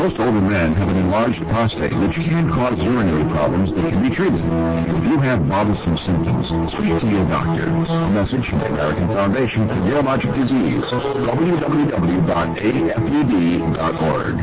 Most older men have an enlarged prostate, which can cause urinary problems that can be treated. If you have bothersome symptoms, speak to your doctor. A message from the American Foundation for Urologic Disease, www.afud.org.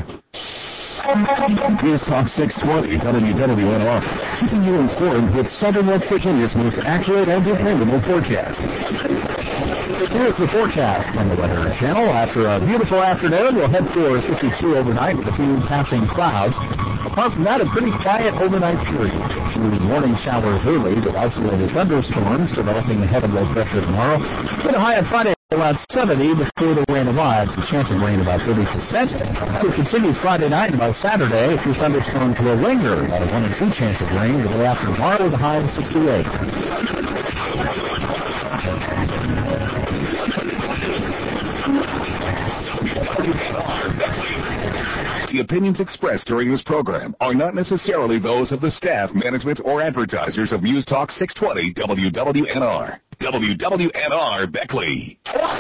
News Talk 620 WWNR, keeping you informed with Southern West Virginia's most accurate and dependable forecast. Here's the forecast from the Weather Channel. After a beautiful afternoon, we'll head for 52 overnight with a few passing clouds. Apart from that, a pretty quiet overnight period. A few morning showers early with isolated thunderstorms developing ahead of low pressure tomorrow. With a high on Friday around 70 before the rain arrives. A chance of rain about 30%. That will continue Friday night, and by Saturday, a few thunderstorms will linger. About a 1 in 2 chance of rain the day after tomorrow with a high of 68. The opinions expressed during this program are not necessarily those of the staff, management, or advertisers of News Talk 620 WWNR. WWNR Beckley.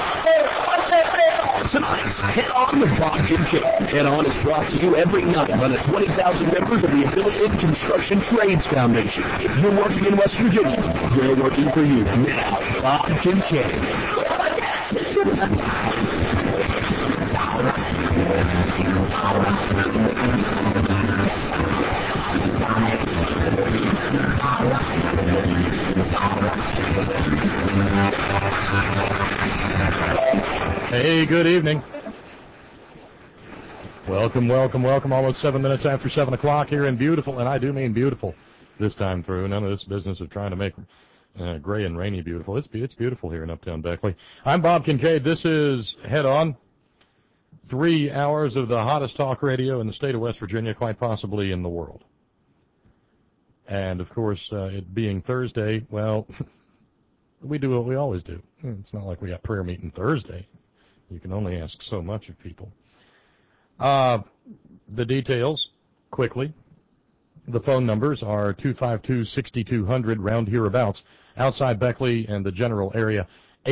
Tonight's Head On with Bob Kincaid. Head On is brought to you every night by the 20,000 members of the Affiliated Construction Trades Foundation. If you're working in West Virginia, we're working for you. Now, Bob Kincaid. Hey, good evening. Welcome. Almost 7 minutes after 7 o'clock here in beautiful, and I do mean beautiful this time through. None of this business of trying to make gray and rainy beautiful. It's beautiful here in Uptown Beckley. I'm Bob Kincaid. This is Head On. 3 hours of the hottest talk radio in the state of West Virginia, quite possibly in the world. And, of course, it being Thursday, well, we do what we always do. It's not like we got prayer meeting Thursday. You can only ask so much of people. The details, quickly. The phone numbers are 252-6200, round hereabouts. Outside Beckley and the general area,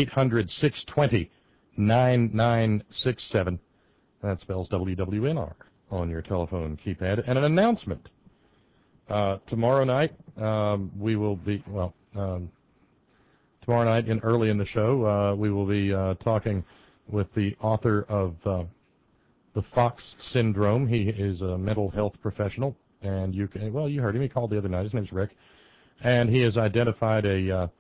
800-620-9967. That spells WWNR on your telephone keypad. And an announcement. Tomorrow night, we will be, tomorrow night early in the show, we will be talking with the author of The Fox Syndrome. He is a mental health professional, and you heard him. He called the other night. His name's Rick. And he has identified a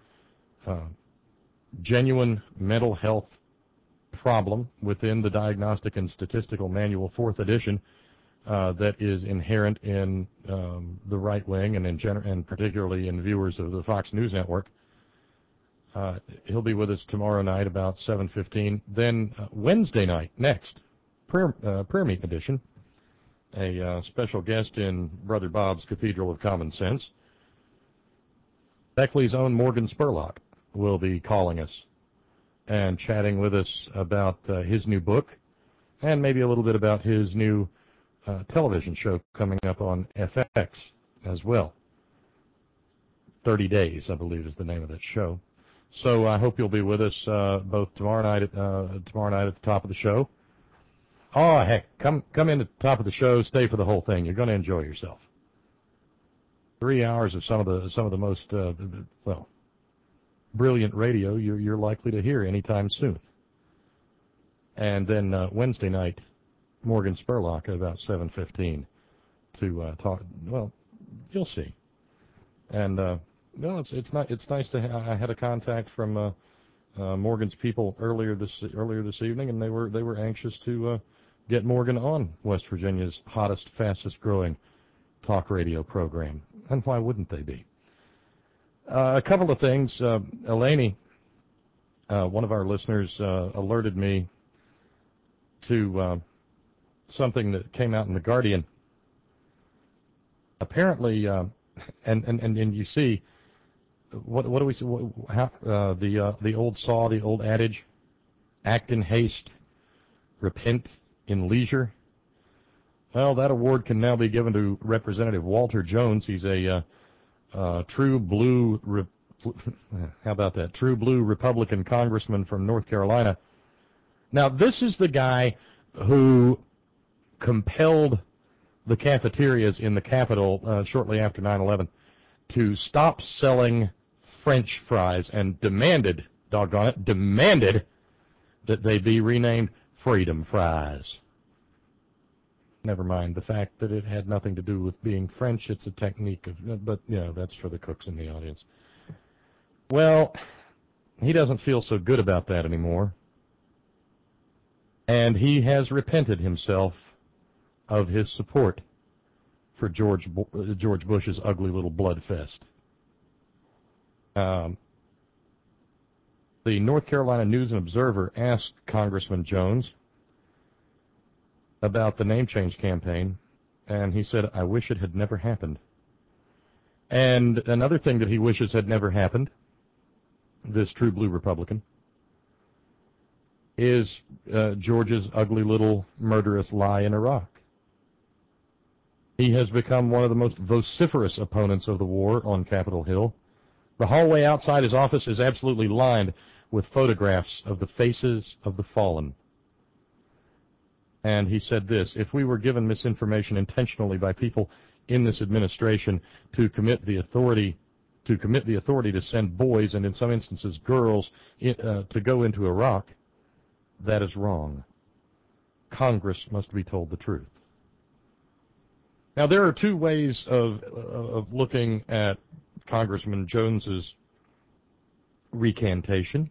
genuine mental health problem within the Diagnostic and Statistical Manual, 4th edition, that is inherent in the right wing and particularly in viewers of the Fox News Network. He'll be with us tomorrow night about 7:15. Then Wednesday night, next, prayer meeting edition, a special guest in Brother Bob's Cathedral of Common Sense. Beckley's own Morgan Spurlock will be calling us and chatting with us about his new book and maybe a little bit about his new television show coming up on FX as well. 30 Days, I believe, is the name of that show. So I hope you'll be with us both tomorrow night at the top of the show. Oh, heck, come in at the top of the show, stay for the whole thing. You're going to enjoy yourself. 3 hours of some of the most brilliant radio you're likely to hear anytime soon. And then Wednesday night, Morgan Spurlock at about 7:15 to talk. Well, you'll see. And it's nice to. I had a contact from Morgan's people earlier this evening, and they were anxious to get Morgan on West Virginia's hottest, fastest growing talk radio program. And why wouldn't they be? A couple of things. Eleni, one of our listeners, alerted me to something that came out in the Guardian. Apparently, and you see, what do we see? The old saw, the old adage, act in haste, repent in leisure. Well, that award can now be given to Representative Walter Jones. He's a true blue. How about that? True blue Republican congressman from North Carolina. Now, this is the guy who compelled the cafeterias in the Capitol shortly after 9/11 to stop selling French fries and demanded, doggone it, demanded that they be renamed Freedom Fries. Never mind the fact that it had nothing to do with being French. It's a technique of, but, you know, that's for the cooks in the audience. Well, he doesn't feel so good about that anymore. And he has repented himself of his support for George Bush's ugly little blood fest. The North Carolina News and Observer asked Congressman Jones about the name change campaign, and he said, "I wish it had never happened." And another thing that he wishes had never happened, this true blue Republican, is George's ugly little murderous lie in Iraq. He has become one of the most vociferous opponents of the war on Capitol Hill. The hallway outside his office is absolutely lined with photographs of the faces of the fallen. And he said this: if we were given misinformation intentionally by people in this administration to commit the authority to send boys, and in some instances girls, to go into Iraq, that is wrong. Congress must be told the truth. Now, there are two ways of looking at Congressman Jones's recantation.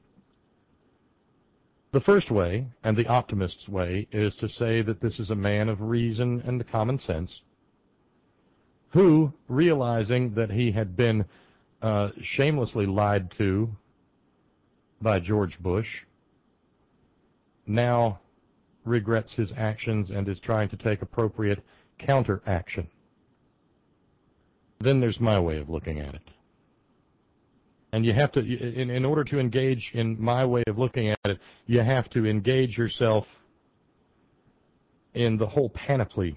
The first way, and the optimist's way, is to say that this is a man of reason and common sense who, realizing that he had been shamelessly lied to by George Bush, now regrets his actions and is trying to take appropriate counteraction. Then there's my way of looking at it. And you have to, in order to engage in my way of looking at it, you have to engage yourself in the whole panoply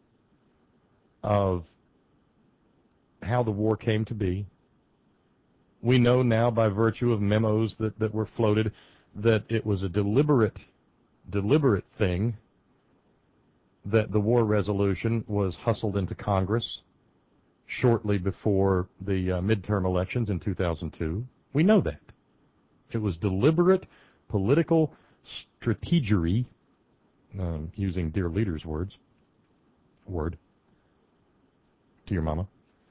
of how the war came to be. We know now by virtue of memos that were floated that it was a deliberate thing, that the war resolution was hustled into Congress shortly before the midterm elections in 2002. We know that. It was deliberate political strategery, using Dear Leader's word to your mama.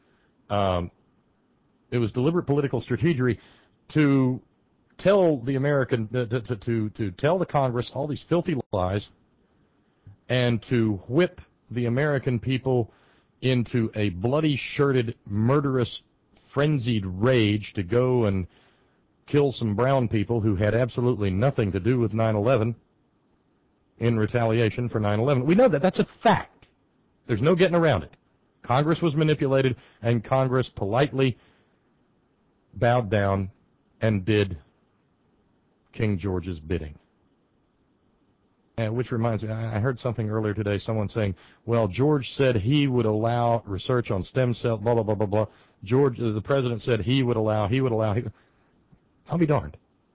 It was deliberate political strategery to tell the American, to tell the Congress all these filthy lies and to whip the American people into a bloody-shirted, murderous, frenzied rage to go and kill some brown people who had absolutely nothing to do with 9/11 in retaliation for 9/11. We know that. That's a fact. There's no getting around it. Congress was manipulated, and Congress politely bowed down and did King George's bidding. Which reminds me, I heard something earlier today, someone saying, well, George said he would allow research on stem cell, blah, blah, blah, blah, blah. George, the president said he would allow. I'll be darned.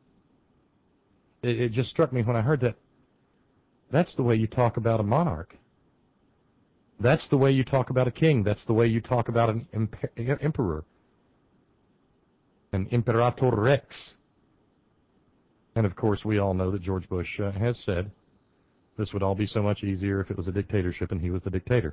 It just struck me when I heard that. That's the way you talk about a monarch. That's the way you talk about a king. That's the way you talk about an emperor. An imperator rex. And, of course, we all know that George Bush has said this would all be so much easier if it was a dictatorship and he was the dictator.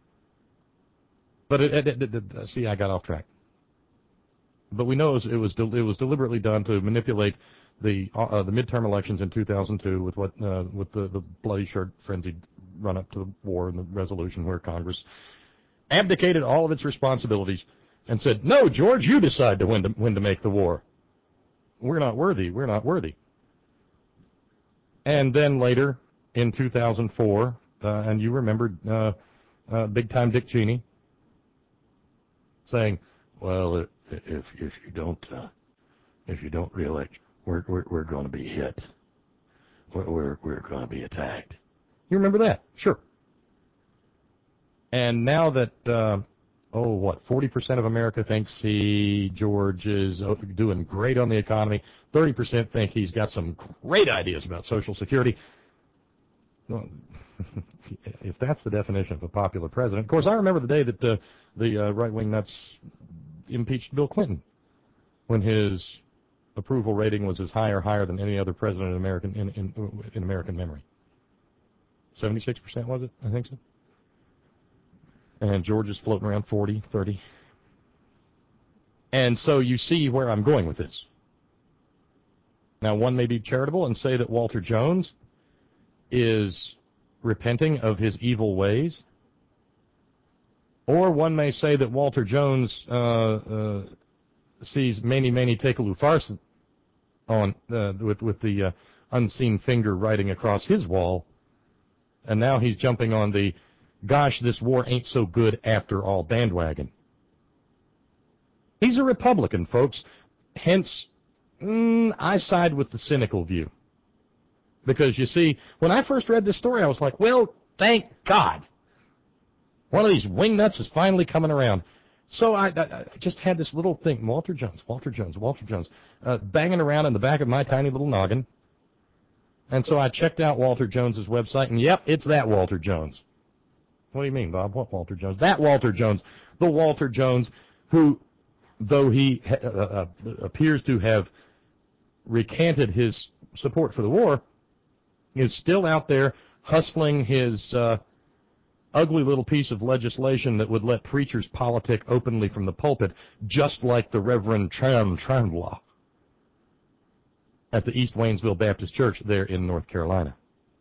But see, I got off track. But we know it was deliberately done to manipulate the midterm elections in 2002 with the bloody shirt frenzied run up to the war and the resolution where Congress abdicated all of its responsibilities and said, "No, George, you decide when to make the war. We're not worthy. We're not worthy." And then later, in 2004, and you remember big time Dick Cheney saying, "Well, if you don't reelect, we're going to be hit. We're going to be attacked." You remember that? Sure. And now that 40% of America thinks George is doing great on the economy, 30% think he's got some great ideas about Social Security. well, if that's the definition of a popular president. Of course, I remember the day that the right-wing nuts impeached Bill Clinton, when his approval rating was as high or higher than any other president in American memory. 76%, was it? I think so. And George is floating around 40, 30. And so you see where I'm going with this. Now, one may be charitable and say that Walter Jones is repenting of his evil ways, or one may say that Walter Jones sees many Takaloo Farson on with the unseen finger writing across his wall, and now he's jumping on the "gosh, this war ain't so good after all" bandwagon. He's a Republican, folks. Hence, I side with the cynical view. Because, you see, when I first read this story, I was like, well, thank God. One of these wingnuts is finally coming around. So I just had this little thing, Walter Jones, banging around in the back of my tiny little noggin. And so I checked out Walter Jones's website, and yep, it's that Walter Jones. What do you mean, Bob? What Walter Jones? That Walter Jones. The Walter Jones who, though he appears to have recanted his support for the war, is still out there hustling his ugly little piece of legislation that would let preachers politic openly from the pulpit, just like the Reverend Chandler at the East Waynesville Baptist Church there in North Carolina.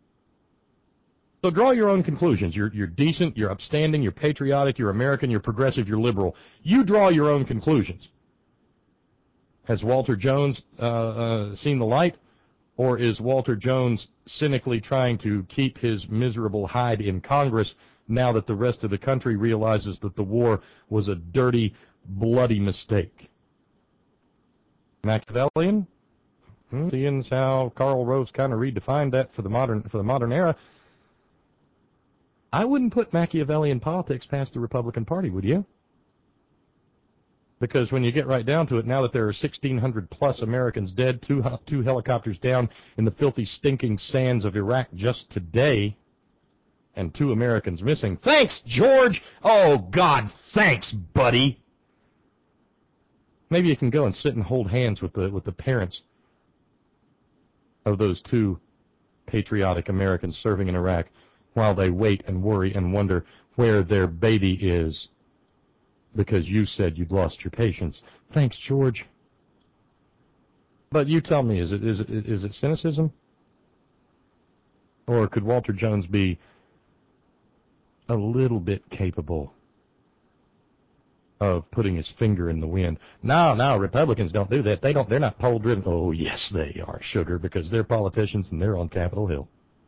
So draw your own conclusions. You're decent, you're upstanding, you're patriotic, you're American, you're progressive, you're liberal. You draw your own conclusions. Has Walter Jones seen the light? Or is Walter Jones cynically trying to keep his miserable hide in Congress now that the rest of the country realizes that the war was a dirty, bloody mistake? Machiavellian? Seeing how Karl Rove kind of redefined that for the modern era, I wouldn't put Machiavellian politics past the Republican Party, would you? Because when you get right down to it, now that there are 1,600 plus Americans dead, two helicopters down in the filthy, stinking sands of Iraq just today, and 2 Americans missing. Thanks, George! Oh, God, thanks, buddy! Maybe you can go and sit and hold hands with the parents of those 2 patriotic Americans serving in Iraq while they wait and worry and wonder where their baby is. Because you said you'd lost your patience. Thanks, George. But you tell me, is it cynicism? Or could Walter Jones be a little bit capable of putting his finger in the wind? No, Republicans don't do that. They're not poll-driven. Oh, yes, they are, sugar, because they're politicians and they're on Capitol Hill.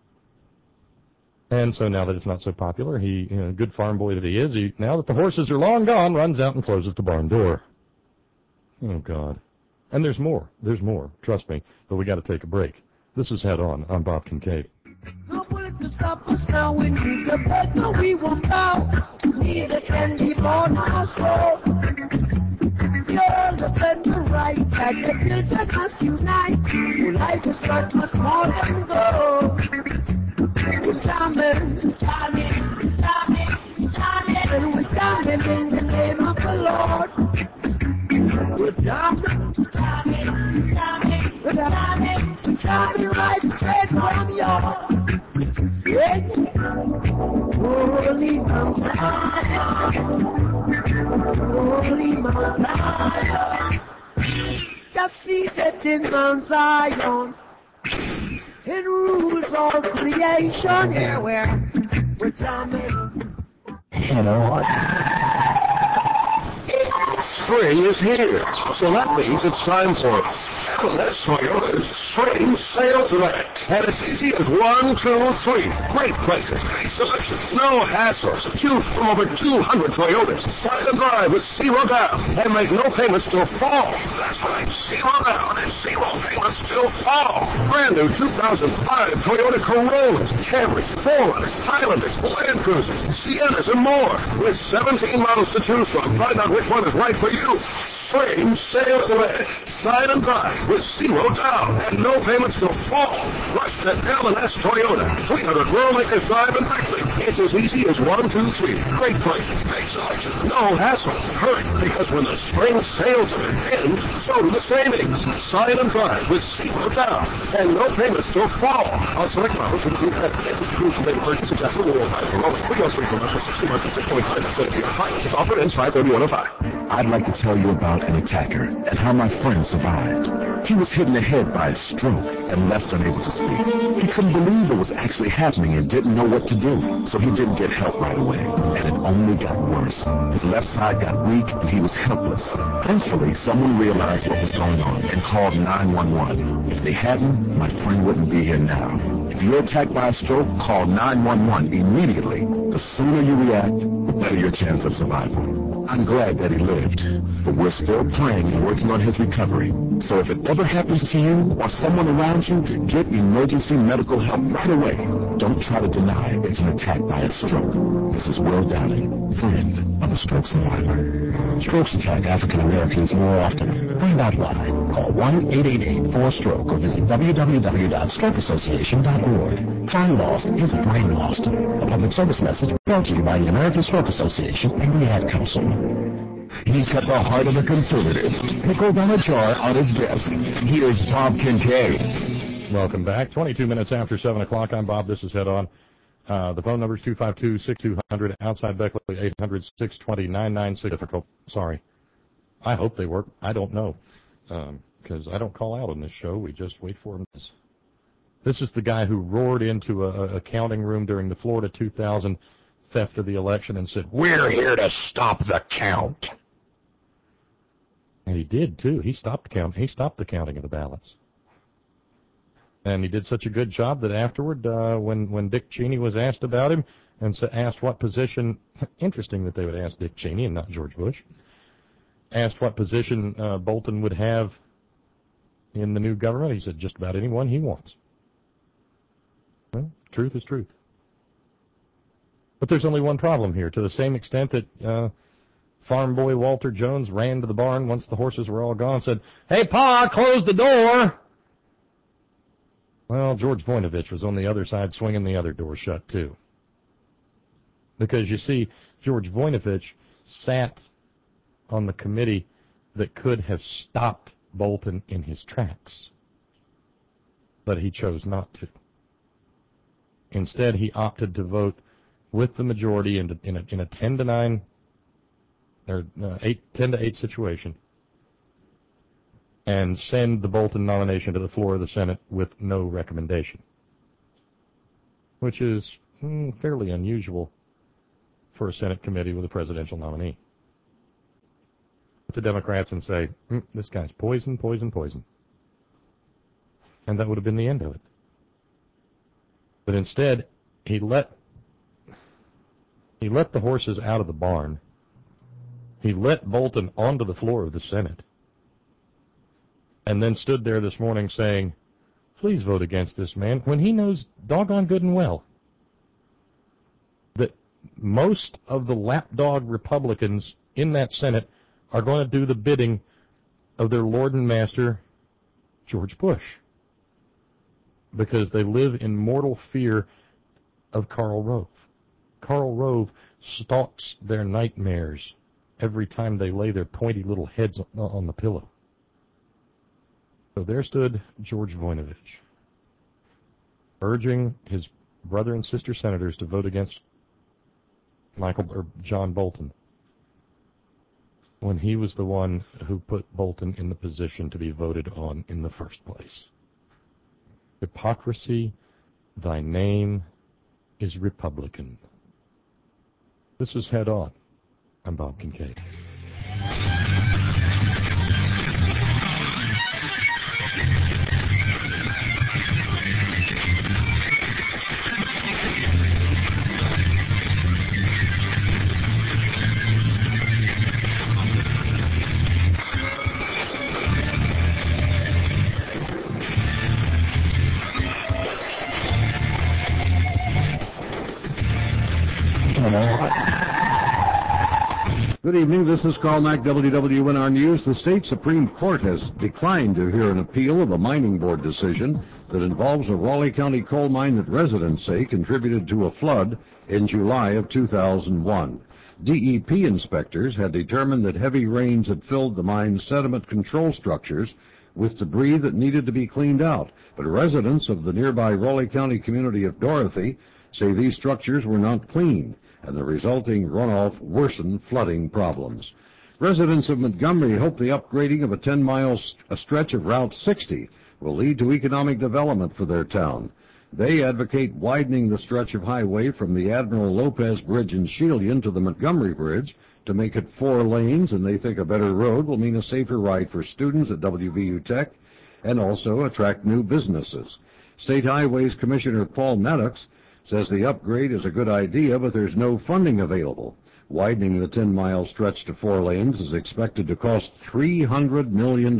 And so now that it's not so popular, he, good farm boy that he is, now that the horses are long gone, runs out and closes the barn door. Oh, God. And there's more. Trust me. But we got to take a break. This is Head On. I'm Bob Kincaid. No bullet to stop us now. We need to beg, no, we won't bow. Neither can be born our soul. You're the center right. At the children must unite. Life is not much more than gold. We're jamming, and we're jamming in the name of the Lord. We're jamming right straight from your head. Holy Mount Zion, just seated in Mount Zion. It rules all creation. Yeah, we're jamming. Head On. Spring is here, so that means it's time for Toyota's Spring Sales Event. And it's easy as 1, 2, 3. Great prices, great selection, no hassles. Choose from over 200 Toyotas. Buy and drive with 0 down and make no payments till fall. That's right, 0 down and 0 payments till fall. Brand new 2005 Toyota Corollas, Camrys, 4Runners, Highlanders, Land Cruisers, Siennas, and more. With 17 models to choose from, find out which one is right for you. spring sales event. Sign and drive with 0 down and no payments till fall. Rush to L&S Toyota, 300 World Acres Drive in Beckley. It's as easy as 1, 2, 3. Great prices, big selection, no hassle. Hurry, because when the spring sales event ends, so do the savings. Sign and drive with 0 down and no payments till fall. On select models include cruise related purchases after World Drive for Rolling. 303 commercial 60 months at 6.5% of your finance. Offer ends 5/31/05. I'd like to tell you about an attacker and how my friend survived. He was hit in the head by a stroke and left unable to speak. He couldn't believe it was actually happening and didn't know what to do, so he didn't get help right away. And it only got worse. His left side got weak and he was helpless. Thankfully, someone realized what was going on and called 911. If they hadn't, my friend wouldn't be here now. If you're attacked by a stroke, call 911 immediately. The sooner you react, the better your chance of survival. I'm glad that he lived, but we're still praying and working on his recovery. So if it ever happens to you or someone around you, get emergency medical help right away. Don't try to deny it's an attack by a stroke. This is Will Downing, friend of a stroke survivor. Strokes attack African Americans more often. Find out why. Call 1-888-4-STROKE or visit www.strokeassociation.org. Time lost is brain lost. A public service message brought to you by the American Stroke Association and the Ad Council. He's got the heart of a conservative, pickled on a jar on his desk. Here's Bob Kincaid. Welcome back. 22 minutes after 7 o'clock. I'm Bob. This is Head On. The phone number is 252-6200. Outside Beckley, 800-620-9960. Difficult. Sorry. I hope they work. I don't know. Because I don't call out on this show. We just wait for them. This is the guy who roared into a counting room during the Florida 2000 theft of the election and said, "We're here to stop the count." And he did, too. He stopped the counting of the ballots. And he did such a good job that afterward, when Dick Cheney was asked about him and asked what position, interesting that they would ask Dick Cheney and not George Bush, asked what position Bolton would have in the new government, he said just about anyone he wants. Well, truth is truth. But there's only one problem here. To the same extent that farm boy Walter Jones ran to the barn once the horses were all gone and said, "Hey, Pa, close the door." Well, George Voinovich was on the other side swinging the other door shut, too. Because, you see, George Voinovich sat on the committee that could have stopped Bolton in his tracks. But he chose not to. Instead, he opted to vote with the majority in a 10-9 or 10-8 situation, and send the Bolton nomination to the floor of the Senate with no recommendation, which is fairly unusual for a Senate committee with a presidential nominee. With the Democrats and say, this guy's poison, poison, poison. And that would have been the end of it. But instead, he let the horses out of the barn. He let Bolton onto the floor of the Senate. And then stood there this morning saying, please vote against this man, when he knows doggone good and well that most of the lapdog Republicans in that Senate are going to do the bidding of their lord and master, George Bush, because they live in mortal fear of Karl Rove. Karl Rove stalks their nightmares every time they lay their pointy little heads on the pillow. So there stood George Voinovich, urging his brother and sister senators to vote against John Bolton, when he was the one who put Bolton in the position to be voted on in the first place. Hypocrisy, thy name is Republican. This is Head On. I'm Bob Kincaid. Good evening. This is Carl Mack, WWNR News. The state Supreme Court has declined to hear an appeal of a mining board decision that involves a Raleigh County coal mine that residents say contributed to a flood in July of 2001. DEP inspectors had determined that heavy rains had filled the mine's sediment control structures with debris that needed to be cleaned out. But residents of the nearby Raleigh County community of Dorothy say these structures were not clean, and the resulting runoff worsened flooding problems. Residents of Montgomery hope the upgrading of a 10-mile stretch of Route 60 will lead to economic development for their town. They advocate widening the stretch of highway from the Admiral Lopez Bridge in Shelian to the Montgomery Bridge to make it 4 lanes, and they think a better road will mean a safer ride for students at WVU Tech and also attract new businesses. State Highways Commissioner Paul Maddox says the upgrade is a good idea, but there's no funding available. Widening the 10-mile stretch to 4 lanes is expected to cost $300 million.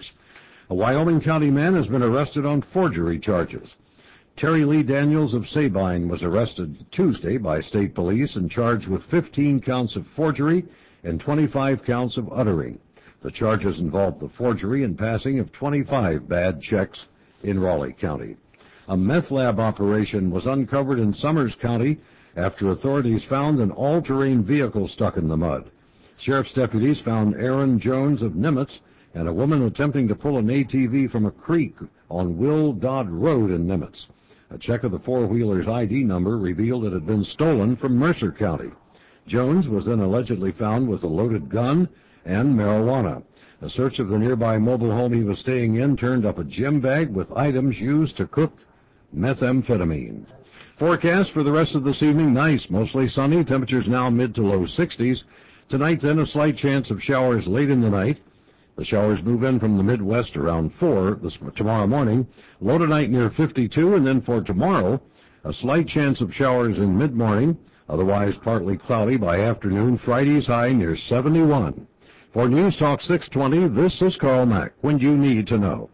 A Wyoming County man has been arrested on forgery charges. Terry Lee Daniels of Sabine was arrested Tuesday by state police and charged with 15 counts of forgery and 25 counts of uttering. The charges involved the forgery and passing of 25 bad checks in Raleigh County. A meth lab operation was uncovered in Summers County after authorities found an all-terrain vehicle stuck in the mud. Sheriff's deputies found Aaron Jones of Nimitz and a woman attempting to pull an ATV from a creek on Will Dodd Road in Nimitz. A check of the four-wheeler's ID number revealed it had been stolen from Mercer County. Jones was then allegedly found with a loaded gun and marijuana. A search of the nearby mobile home he was staying in turned up a gym bag with items used to cook methamphetamine. Forecast for the rest of this evening, nice, mostly sunny, temperatures now mid to low 60s. Tonight, then, a slight chance of showers late in the night. The showers move in from the Midwest around 4 tomorrow morning. Low tonight near 52, and then for tomorrow, a slight chance of showers in mid-morning, otherwise partly cloudy by afternoon. Friday's high near 71. For News Talk 620, this is Carl Mack, when you need to know.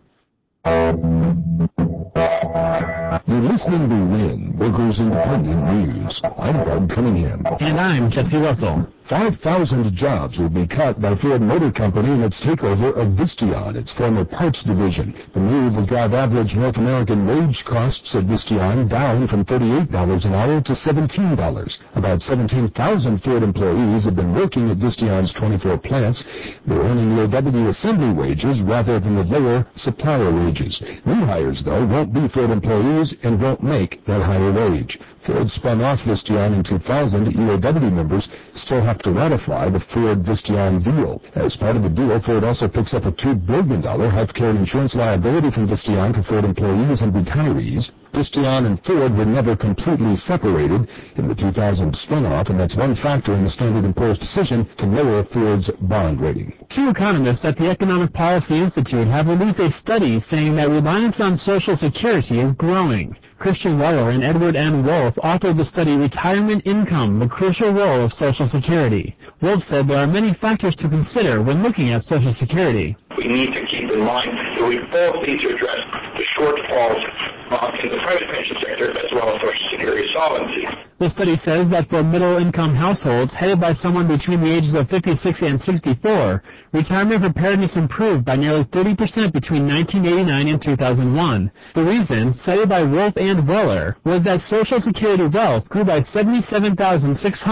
You're listening to WIN, Workers Independent News. I'm Doug Cunningham. And I'm Jesse Russell. 5,000 jobs will be cut by Ford Motor Company in its takeover of Visteon, its former parts division. The move will drive average North American wage costs at Visteon down from $38 an hour to $17. About 17,000 Ford employees have been working at Visteon's 24 plants. They're earning UAW assembly wages rather than the lower supplier wages. New hires, though, won't be Ford employees and won't make that higher wage. Ford spun off Visteon in 2000. UAW members still have to ratify the Ford-Visteon deal. As part of the deal, Ford also picks up a $2 billion healthcare insurance liability from Visteon for Ford employees and retirees. Visteon and Ford were never completely separated in the 2000 spin-off, and that's one factor in the Standard & Poor's decision to lower Ford's bond rating. Two economists at the Economic Policy Institute have released a study saying that reliance on Social Security is growing. Christian Weller and Edward N. Wolf authored the study Retirement Income, the Crucial Role of Social Security. Wolf said there are many factors to consider when looking at Social Security. We need to keep in mind that we both need to address the shortfalls in the private pension sector as well as Social Security solvency. The study says that for middle-income households headed by someone between the ages of 56 and 64, retirement preparedness improved by nearly 30% between 1989 and 2001. The reason, cited by Wolf and Weller, was that Social Security wealth grew by $77,600.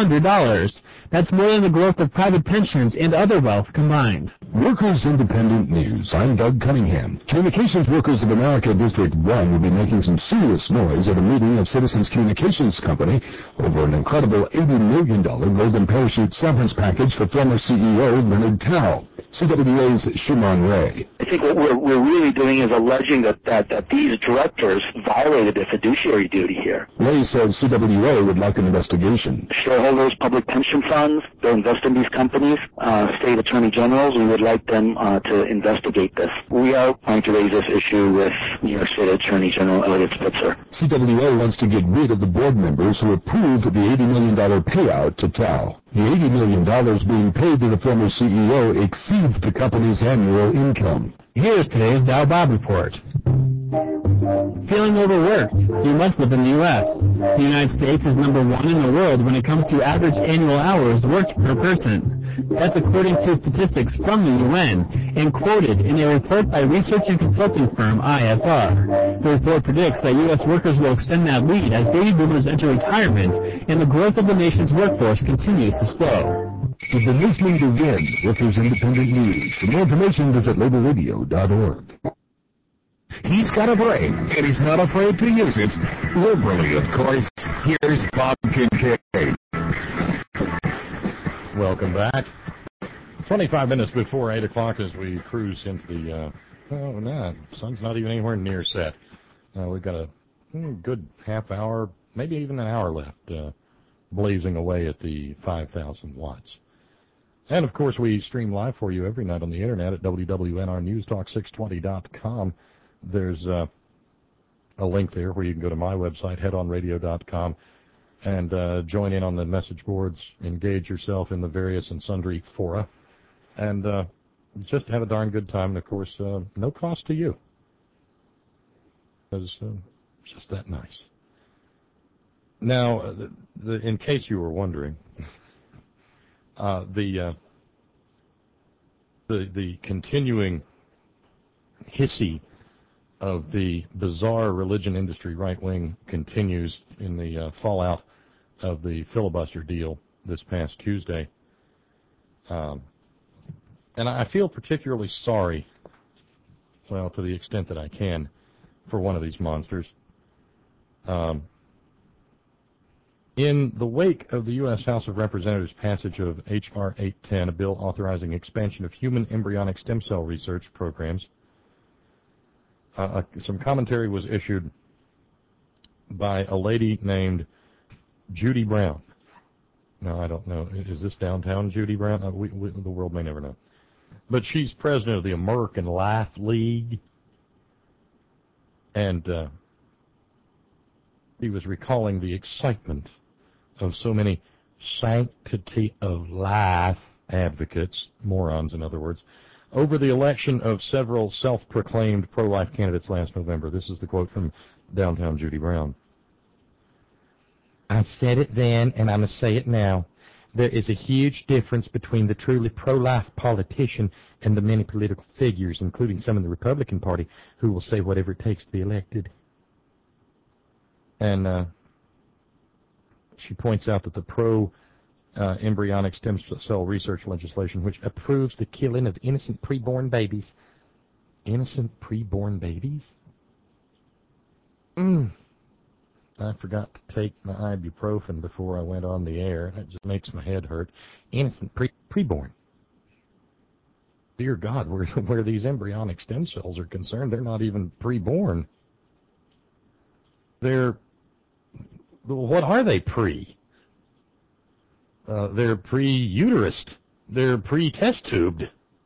That's more than the growth of private pensions and other wealth combined. Workers Independent News. I'm Doug Cunningham. Communications Workers of America District 1 will be making some serious noise at a meeting of Citizens Communications Company over an incredible $80 million golden parachute severance package for former CEO Leonard Tao. CWA's Shuman Ray. I think what we're really doing is alleging that these directors violated their fiduciary duty here. Ray says CWA would like an investigation. Shareholders, public pension funds, they invest in these companies, state attorney generals, we would like them to investigate this. We are going to raise this issue with New York State Attorney General Eliot Spitzer. CWA wants to get rid of the board members who approved the $80 million payout to Tao. The $80 million being paid to the former CEO exceeds the company's annual income. Here's today's Dow Bob Report. Feeling feeling overworked? You must live in the U.S. The United States is number 1 in the world when it comes to average annual hours worked per person. That's according to statistics from the UN and quoted in a report by research and consulting firm ISR. The report predicts that U.S. workers will extend that lead as baby boomers enter retirement and the growth of the nation's workforce continues to slow. You've been listening to WIN, Workers Independent News. For more information, visit laborradio.org. He's got a brain, and he's not afraid to use it. Liberally, of course. Here's Bob Kincaid. Welcome back. 25 minutes before 8 o'clock as we cruise into the, sun's not even anywhere near set. We've got a good half hour, maybe even an hour left, blazing away at the 5,000 watts. And, of course, we stream live for you every night on the Internet at WWNRNewsTalk620.com. There's a link there where you can go to my website, headonradio.com, and join in on the message boards, engage yourself in the various and sundry fora, and just have a darn good time. And, of course, no cost to you. It's just that nice. Now, in case you were wondering, the continuing hissy of the bizarre religion industry right wing continues in the fallout of the filibuster deal this past Tuesday. And I feel particularly sorry, well, to the extent that I can, for one of these monsters. In the wake of the U.S. House of Representatives' passage of H.R. 810, a bill authorizing expansion of human embryonic stem cell research programs, some commentary was issued by a lady named Judy Brown. Now, I don't know, is this downtown Judy Brown? The world may never know. But she's president of the American Life League, and he was recalling the excitement of so many sanctity of life advocates, morons in other words, over the election of several self-proclaimed pro-life candidates last November. This is the quote from downtown Judy Brown. I said it then, and I'm going to say it now. There is a huge difference between the truly pro-life politician and the many political figures, including some in the Republican Party, who will say whatever it takes to be elected. And she points out that the pro-embryonic stem cell research legislation, which approves the killing of innocent preborn babies. Innocent preborn babies? I forgot to take my ibuprofen before I went on the air. That just makes my head hurt. Innocent preborn. Dear God, where these embryonic stem cells are concerned, they're not even preborn. What are they pre? They're pre-uterused. They're pre-test tubed.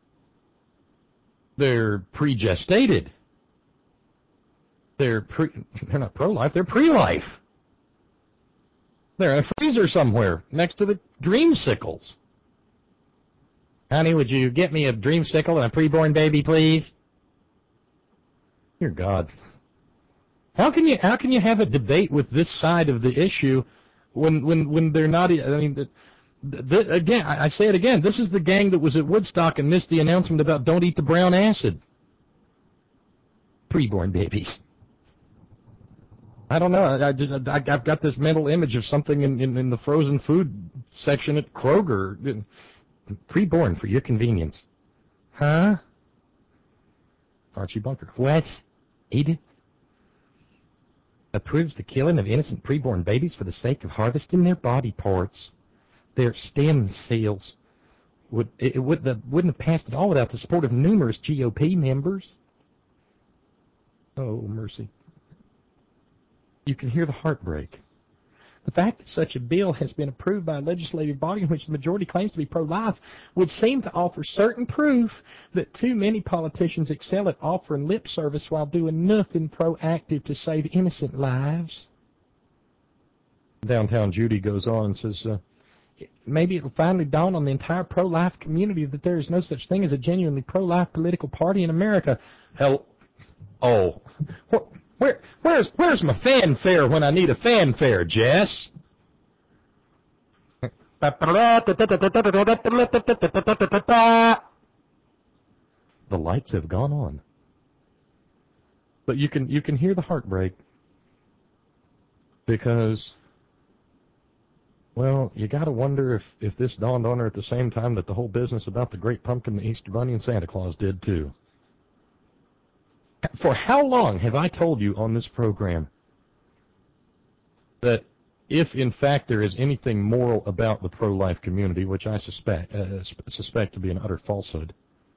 They're pre-gestated. They're not pro-life, they're pre-life. They're in a freezer somewhere next to the dreamsicles. Honey, would you get me a dreamsicle and a preborn baby, please? Dear God. How can you have a debate with this side of the issue when they're not? I mean, again, I say it again. This is the gang that was at Woodstock and missed the announcement about don't eat the brown acid. Preborn babies. I don't know. I've got this mental image of something in the frozen food section at Kroger. Preborn for your convenience. Huh? Archie Bunker. What? Edith? Approves the killing of innocent preborn babies for the sake of harvesting their body parts. Their stem cells. It wouldn't have passed at all without the support of numerous GOP members. Oh, mercy. You can hear the heartbreak. The fact that such a bill has been approved by a legislative body in which the majority claims to be pro-life would seem to offer certain proof that too many politicians excel at offering lip service while doing nothing proactive to save innocent lives. Downtown Judy goes on and says, maybe it will finally dawn on the entire pro-life community that there is no such thing as a genuinely pro-life political party in America. Hell, Where's my fanfare when I need a fanfare, Jess? The lights have gone on. But you can hear the heartbreak because, well, you got to wonder if this dawned on her at the same time that the whole business about the Great Pumpkin, the Easter Bunny, and Santa Claus did too. For how long have I told you on this program that if, in fact, there is anything moral about the pro-life community, which I suspect to be an utter falsehood,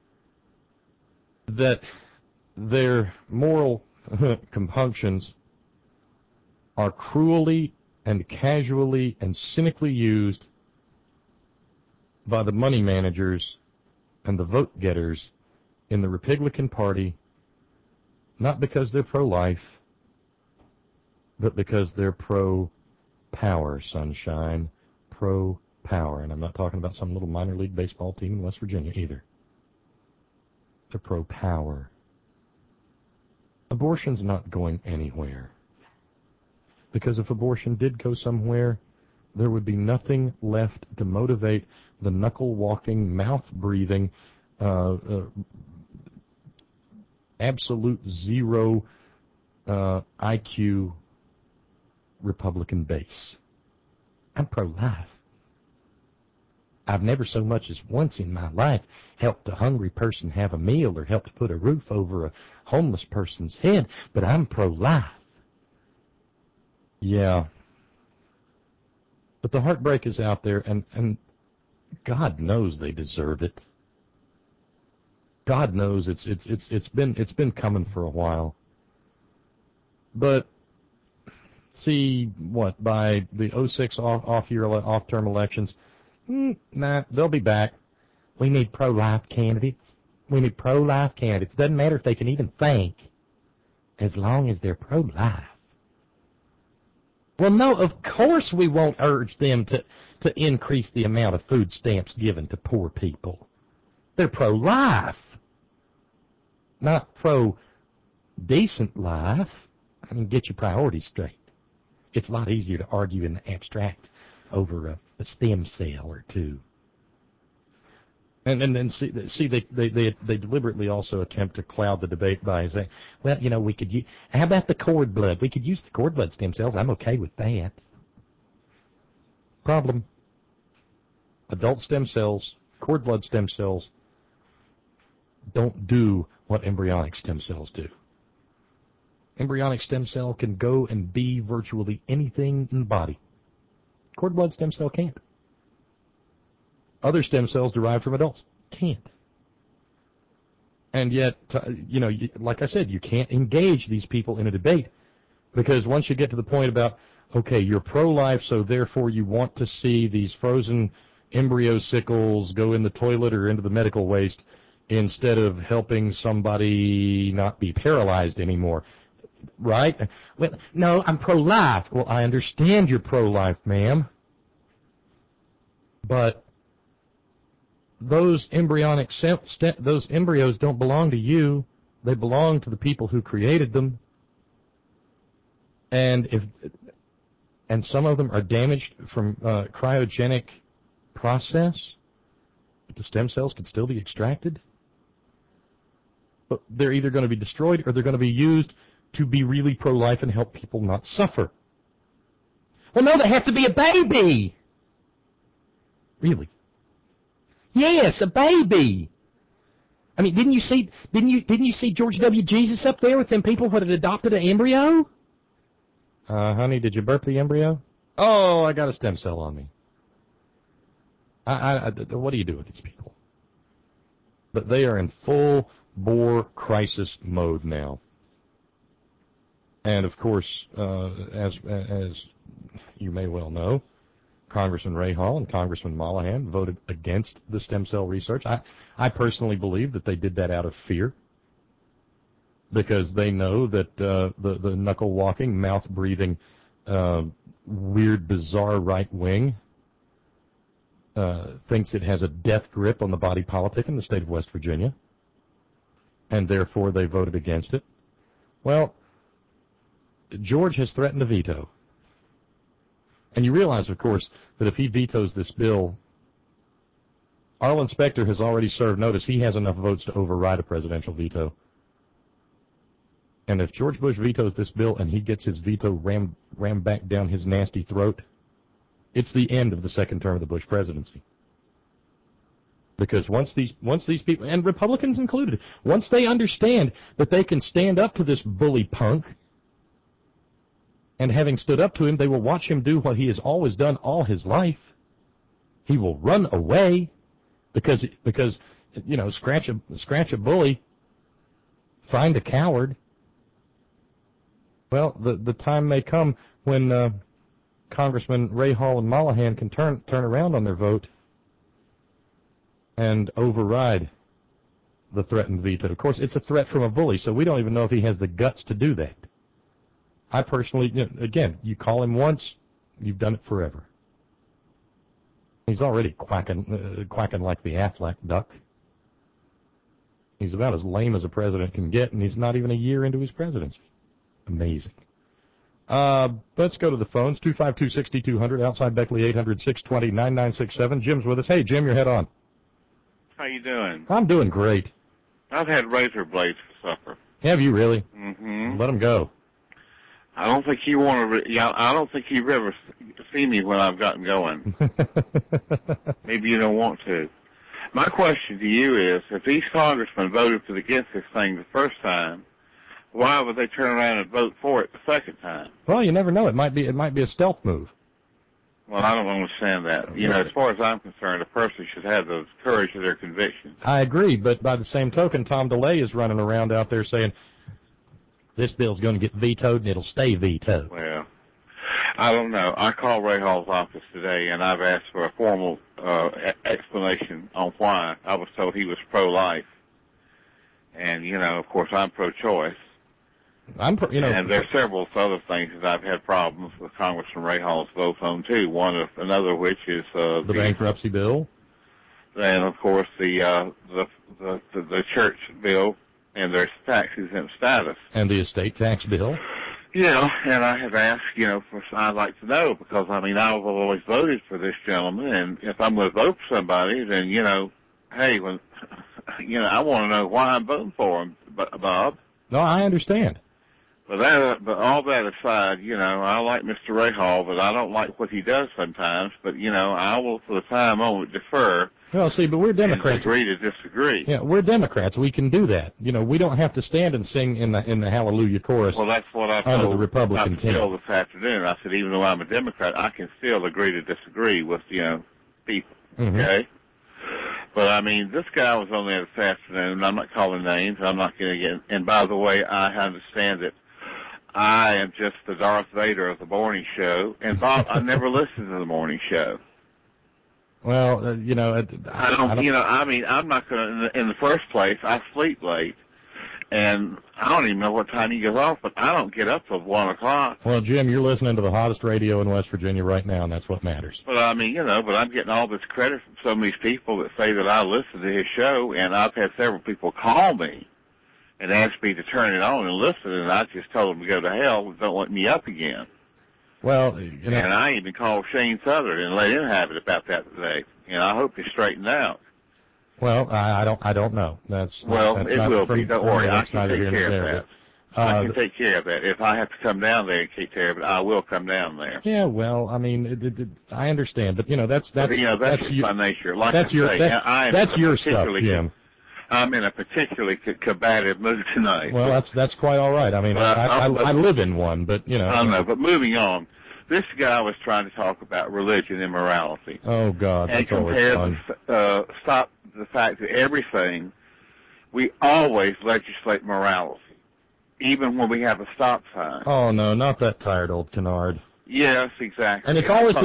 that their moral compunctions are cruelly and casually and cynically used by the money managers and the vote getters in the Republican Party, not because they're pro-life, but because they're pro-power, sunshine, pro-power. And I'm not talking about some little minor league baseball team in West Virginia either. They're pro-power. Abortion's not going anywhere. Because if abortion did go somewhere, there would be nothing left to motivate the knuckle-walking, mouth-breathing, absolute zero IQ Republican base. I'm pro-life. I've never so much as once in my life helped a hungry person have a meal or helped put a roof over a homeless person's head, but I'm pro-life. Yeah. But the heartbreak is out there, and God knows they deserve it. God knows it's been coming for a while. But see what, by the 06 off-term elections, nah, they'll be back. We need pro-life candidates. We need pro-life candidates. It doesn't matter if they can even think, as long as they're pro-life. Well, no, of course we won't urge them to increase the amount of food stamps given to poor people. They're pro-life, not pro-decent life. I mean, get your priorities straight. It's a lot easier to argue in the abstract over a stem cell or two. And then see they deliberately also attempt to cloud the debate by saying, well, you know, we could use, how about the cord blood? We could use the cord blood stem cells. I'm okay with that. Problem. Adult stem cells, cord blood stem cells, don't do what embryonic stem cells do. Embryonic stem cell can go and be virtually anything in the body. Cord blood stem cell can't. Other stem cells derived from adults can't. And yet, you know, like I said, you can't engage these people in a debate because once you get to the point about, okay, you're pro-life, so therefore you want to see these frozen embryo sickles go in the toilet or into the medical waste instead of helping somebody not be paralyzed anymore. Right? Well, no, I'm pro-life. Well, I understand you're pro-life, ma'am. But those those embryos don't belong to you. They belong to the people who created them. And some of them are damaged from cryogenic process. But the stem cells can still be extracted. But they're either going to be destroyed or they're going to be used to be really pro-life and help people not suffer. Well, no, they have to be a baby. Really? Yes, a baby. I mean, didn't you see George W. Jesus up there with them people who had adopted an embryo? Honey, did you burp the embryo? Oh, I got a stem cell on me. What do you do with these people? But they are in full bore crisis mode now. And of course, as you may well know, Congressman Ray Hall and Congressman Mollahan voted against the stem cell research. I personally believe that they did that out of fear because they know that the knuckle-walking, mouth-breathing, weird, bizarre right wing thinks it has a death grip on the body politic in the state of West Virginia, and therefore they voted against it. Well, George has threatened to veto. And you realize, of course, that if he vetoes this bill, Arlen Specter has already served notice he has enough votes to override a presidential veto. And if George Bush vetoes this bill and he gets his veto rammed back down his nasty throat, it's the end of the second term of the Bush presidency. Because once these people, and Republicans included, once they understand that they can stand up to this bully punk, and having stood up to him, they will watch him do what he has always done all his life. He will run away because you know, scratch a bully, find a coward. Well, the time may come when Congressman Ray Hall and Mollahan can turn around on their vote and override the threatened veto. Of course, it's a threat from a bully, so we don't even know if he has the guts to do that. I personally, again, you call him once, you've done it forever. He's already quacking like the Aflac duck. He's about as lame as a president can get, and he's not even a year into his presidency. Amazing. Let's go to the phones. 252-6200, outside Beckley, 800-620-9967. Jim's with us. Hey, Jim, your head on. How you doing? I'm doing great. I've had razor blades for supper. Have you really? Mm-hmm. Let them go. I don't think you want to. I don't think you've ever seen me when I've gotten going. Maybe you don't want to. My question to you is: if these congressmen voted against this thing the first time, why would they turn around and vote for it the second time? Well, you never know. It might be a stealth move. Well, I don't understand that. You know, as far as I'm concerned, a person should have the courage of their convictions. I agree, but by the same token, Tom DeLay is running around out there saying, this bill's going to get vetoed and it'll stay vetoed. Well, I don't know. I called Ray Hall's office today, and I've asked for a formal explanation on why. I was told he was pro-life. And, you know, of course, I'm pro-choice. And there's several other things that I've had problems with Congressman Ray Hall's vote on, too. Another of which is the bankruptcy bill. And, of course, the church bill and their tax-exempt status. And the estate tax bill. Yeah, and I have asked, I'd like to know, because, I've always voted for this gentleman, and if I'm going to vote for somebody, then, hey, I want to know why I'm voting for him, Bob. No, I understand. But all that aside, I like Mr. Ray Hall, but I don't like what he does sometimes, but, I will, for the time, defer. Well, see, but we're Democrats. Agree to disagree. Yeah, we're Democrats. We can do that. We don't have to stand and sing in the Hallelujah chorus. Well, that's what I under the Republican team. This afternoon. I said, even though I'm a Democrat, I can still agree to disagree with people. Mm-hmm. Okay. But this guy was on there this afternoon. I'm not calling names. I'm not going to get. And by the way, I understand that I am just the Darth Vader of the morning show. And Bob, I never listened to the morning show. Well, I'm not going to, in the first place, I sleep late, and I don't even know what time he goes off, but I don't get up till 1 o'clock. Well, Jim, you're listening to the hottest radio in West Virginia right now, and that's what matters. But but I'm getting all this credit from some of these people that say that I listen to his show, and I've had several people call me and ask me to turn it on and listen, and I just told them to go to hell and don't let me up again. Well, and I even called Shane Southern and let him have it about that today. I hope he's straightened out. Well, I don't know. That's it will be. Don't worry. I can take care of that. I can take care of that. If I have to come down there and take care of it, I will come down there. Yeah, well, I understand, but that's my nature. Like that's your stuff, Jim. I'm in a particularly combative mood tonight. Well, that's quite all right. I live in one, but I know. But moving on, this guy was trying to talk about religion and morality. Oh God, that's always fun. Stop the fact that everything we always legislate morality, even when we have a stop sign. Oh no, not that tired old canard. Yes, exactly. And it's always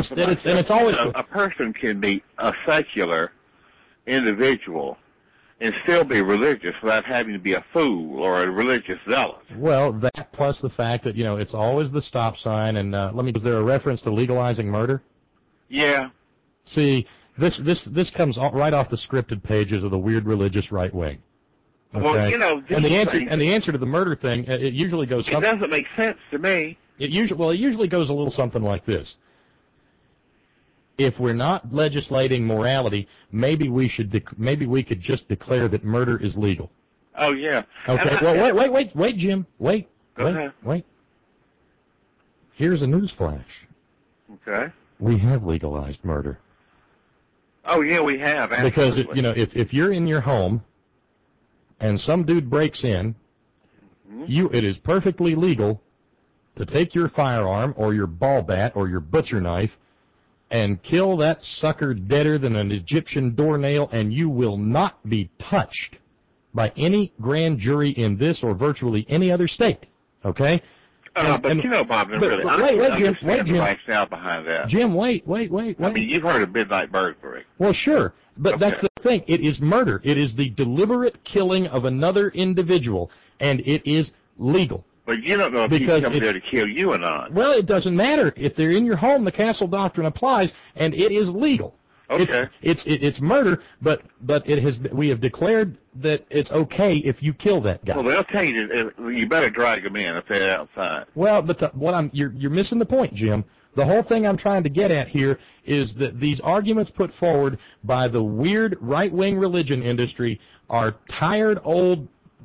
a person can be a secular individual and still be religious without having to be a fool or a religious zealot. Well, that plus the fact that, it's always the stop sign, and was there a reference to legalizing murder? Yeah. See, this comes right off the scripted pages of the weird religious right wing. Okay? Well, you know, and the answer to the murder thing, it usually goes. It doesn't make sense to me. It usually goes a little something like this. If we're not legislating morality, maybe we could just declare that murder is legal. Oh yeah. Okay. Well, wait, Jim. Wait. Go ahead. Wait. Here's a news flash. Okay. We have legalized murder. Oh yeah, we have. Absolutely. Because if you're in your home and some dude breaks in, it is perfectly legal to take your firearm or your ball bat or your butcher knife and kill that sucker deader than an Egyptian doornail, and you will not be touched by any grand jury in this or virtually any other state. Okay? Bob, really, wait, Jim. Rationale behind that. Jim, wait. I mean, you've heard of midnight burglary. Well, sure, but that's the thing. It is murder. It is the deliberate killing of another individual, and it is legal. But you don't know if he's coming there to kill you or not. Well, it doesn't matter. If they're in your home, the Castle Doctrine applies, and it is legal. Okay. It's murder, but we have declared that it's okay if you kill that guy. Well, they'll tell you you better drag them in if they're outside. Well, but you're missing the point, Jim. The whole thing I'm trying to get at here is that these arguments put forward by the weird right-wing religion industry are tired old.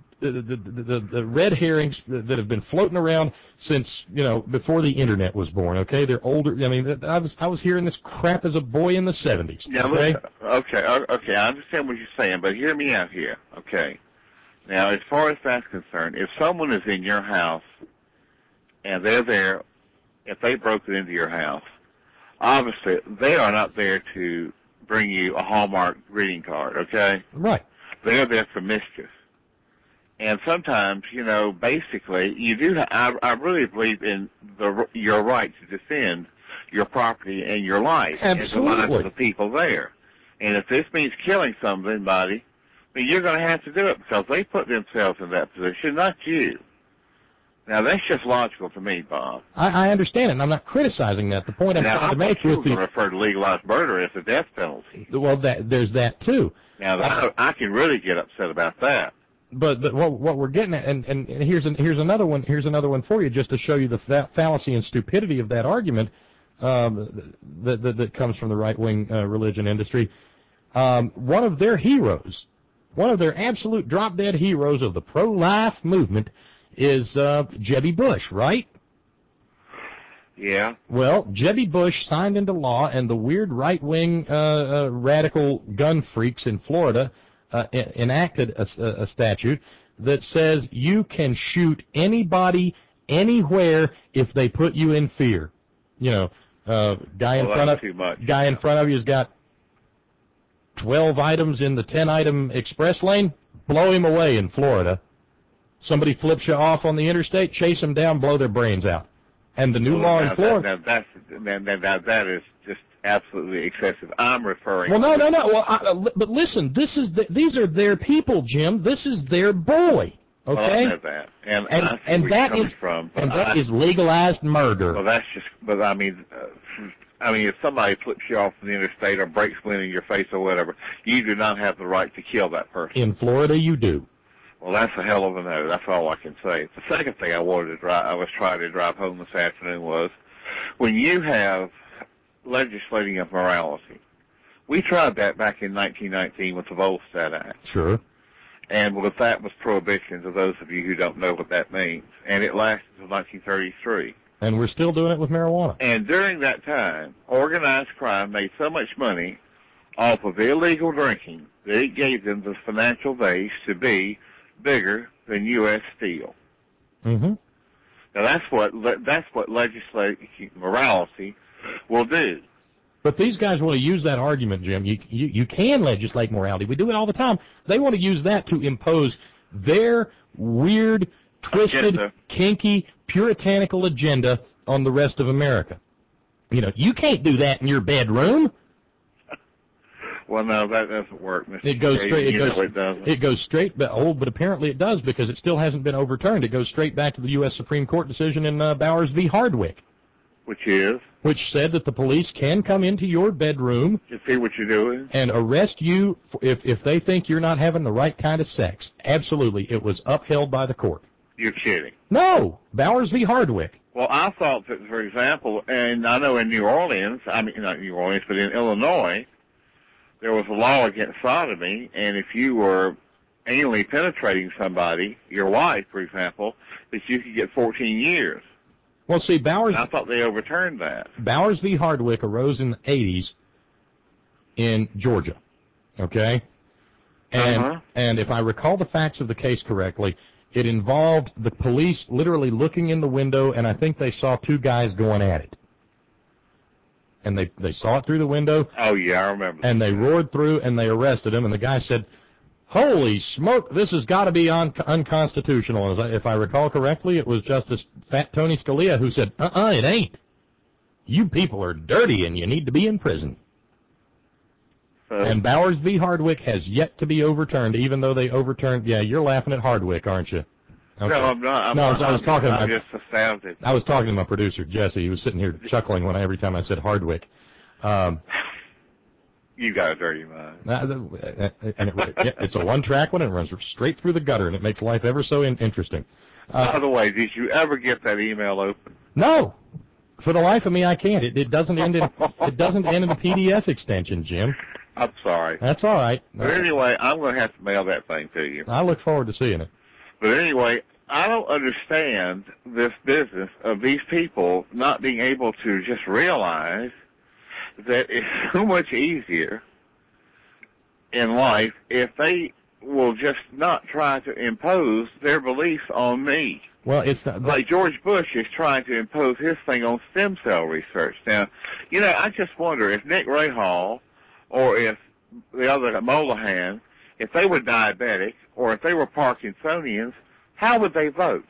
The red herrings that have been floating around since before the internet was born. Okay, they're older. I mean, I was hearing this crap as a boy in the 70s. Yeah, okay? Okay. I understand what you're saying, but hear me out here. Okay. Now, as far as that's concerned, if someone is in your house and they're there, if they broke it into your house, obviously they are not there to bring you a Hallmark greeting card. Okay. Right. They're there for mischief. And sometimes, basically, you do. I really believe in your right to defend your property and your life and the lives of the people there. And if this means killing somebody, then you're going to have to do it because they put themselves in that position, not you. Now, that's just logical to me, Bob. I understand it, and I'm not criticizing that. The point I'm trying to make with you refer to legalized murder as a death penalty. Well, there's that too. Now, I can really get upset about that. But what we're getting at, and here's another one. Here's another one for you, just to show you the fallacy and stupidity of that argument that comes from the right-wing religion industry. One of their heroes, one of their absolute drop-dead heroes of the pro-life movement, is Jebby Bush, right? Yeah. Well, Jebby Bush signed into law, and the weird right-wing radical gun freaks in Florida enacted a statute that says you can shoot anybody anywhere if they put you in fear. Guy in front of you has got 12 items in the 10-item express lane. Blow him away in Florida. Somebody flips you off on the interstate, chase them down, blow their brains out. And the new law in Florida. That is just absolutely excessive. I'm referring. Well, no. Well, but listen, these are their people, Jim. This is their boy. Okay. Well, I know that, and that is legalized murder. Well, that's just. But I mean, if somebody flips you off on the interstate or breaks wind in your face or whatever, you do not have the right to kill that person. In Florida, you do. Well, that's a hell of a no. That's all I can say. The second thing I was trying to drive home this afternoon was when you have legislating of morality. We tried that back in 1919 with the Volstead Act. Sure. And with that was prohibition, to those of you who don't know what that means. And it lasted until 1933. And we're still doing it with marijuana. And during that time, organized crime made so much money off of illegal drinking that it gave them the financial base to be bigger than U.S. Steel. Mm-hmm. Now that's what legislating morality will do. But these guys want to use that argument, Jim. You can legislate morality. We do it all the time. They want to use that to impose their weird, twisted, kinky, puritanical agenda on the rest of America. You can't do that in your bedroom. Well, no, that doesn't work, Mr. It goes straight. It goes straight. But apparently it does because it still hasn't been overturned. It goes straight back to the U.S. Supreme Court decision in Bowers v. Hardwick. Which said that the police can come into your bedroom to see what you're doing and arrest you if they think you're not having the right kind of sex. Absolutely. It was upheld by the court. You're kidding. No. Bowers v. Hardwick. Well, I thought that, for example, and I know in New Orleans, I mean, not New Orleans, but in Illinois, there was a law against sodomy, and if you were anally penetrating somebody, your wife, for example, that you could get 14 years. Well, see, Bowers... I thought they overturned that. Bowers v. Hardwick arose in the 80s in Georgia, okay? And if I recall the facts of the case correctly, it involved the police literally looking in the window, and I think they saw two guys going at it. And they saw it through the window. Oh, yeah, I remember. And they roared through, and they arrested him, and the guy said, "Holy smoke, this has got to be unconstitutional." If I recall correctly, it was Justice Fat Tony Scalia who said, it ain't. You people are dirty, and you need to be in prison. And Bowers v. Hardwick has yet to be overturned, even though they overturned... Yeah, you're laughing at Hardwick, aren't you? Okay. No, I'm not. I was talking I'm just astounded. I was talking to my producer, Jesse. He was sitting here chuckling every time I said Hardwick. You got a dirty mind. It's a one-track one, and it runs straight through the gutter, and it makes life ever so interesting. By the way, did you ever get that email open? No. For the life of me, I can't. It doesn't end in the PDF extension, Jim. I'm sorry. That's all right. But anyway, I'm going to have to mail that thing to you. I look forward to seeing it. But anyway, I don't understand this business of these people not being able to just realize that it's so much easier in life if they will just not try to impose their beliefs on me. Well, it's not, like George Bush is trying to impose his thing on stem cell research. Now, I just wonder if Nick Rahal or if the other Molahan, if they were diabetic or if they were Parkinsonians, how would they vote?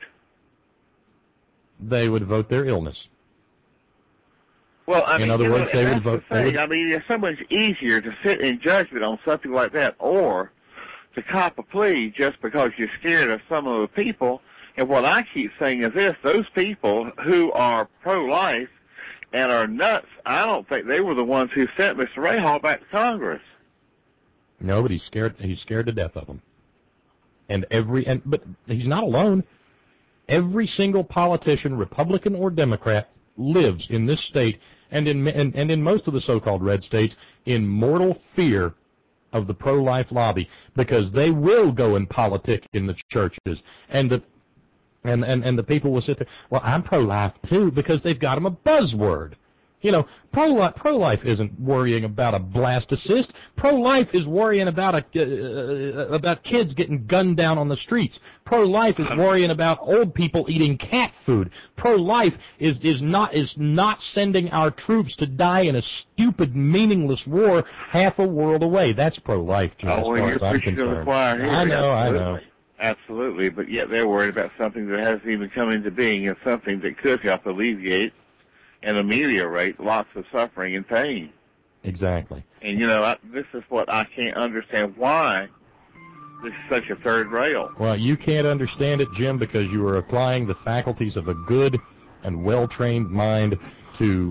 They would vote their illness. Well, I mean, in other words, they would vote. I mean, it's so much easier to sit in judgment on something like that, or to cop a plea just because you're scared of some of the people. And what I keep saying is this: those people who are pro-life and are nuts, I don't think they were the ones who sent Mr. Rahal back to Congress. No, but he's scared to death of them. But he's not alone. Every single politician, Republican or Democrat, lives in this state and in most of the so-called red states in mortal fear of the pro-life lobby, because they will go and politic in the churches, and the people will sit there. Well, I'm pro-life too, because they've got them a buzzword. Pro-life isn't worrying about a blastocyst. Pro-life is worrying about kids getting gunned down on the streets. Pro-life is worrying about old people eating cat food. Pro-life is not sending our troops to die in a stupid, meaningless war half a world away. That's pro-life, Jim, as far as I'm concerned. I know. Absolutely, but yet they're worried about something that hasn't even come into being and something that could help alleviate and ameliorate lots of suffering and pain. Exactly. And, this is what I can't understand, why this is such a third rail. Well, you can't understand it, Jim, because you are applying the faculties of a good and well-trained mind to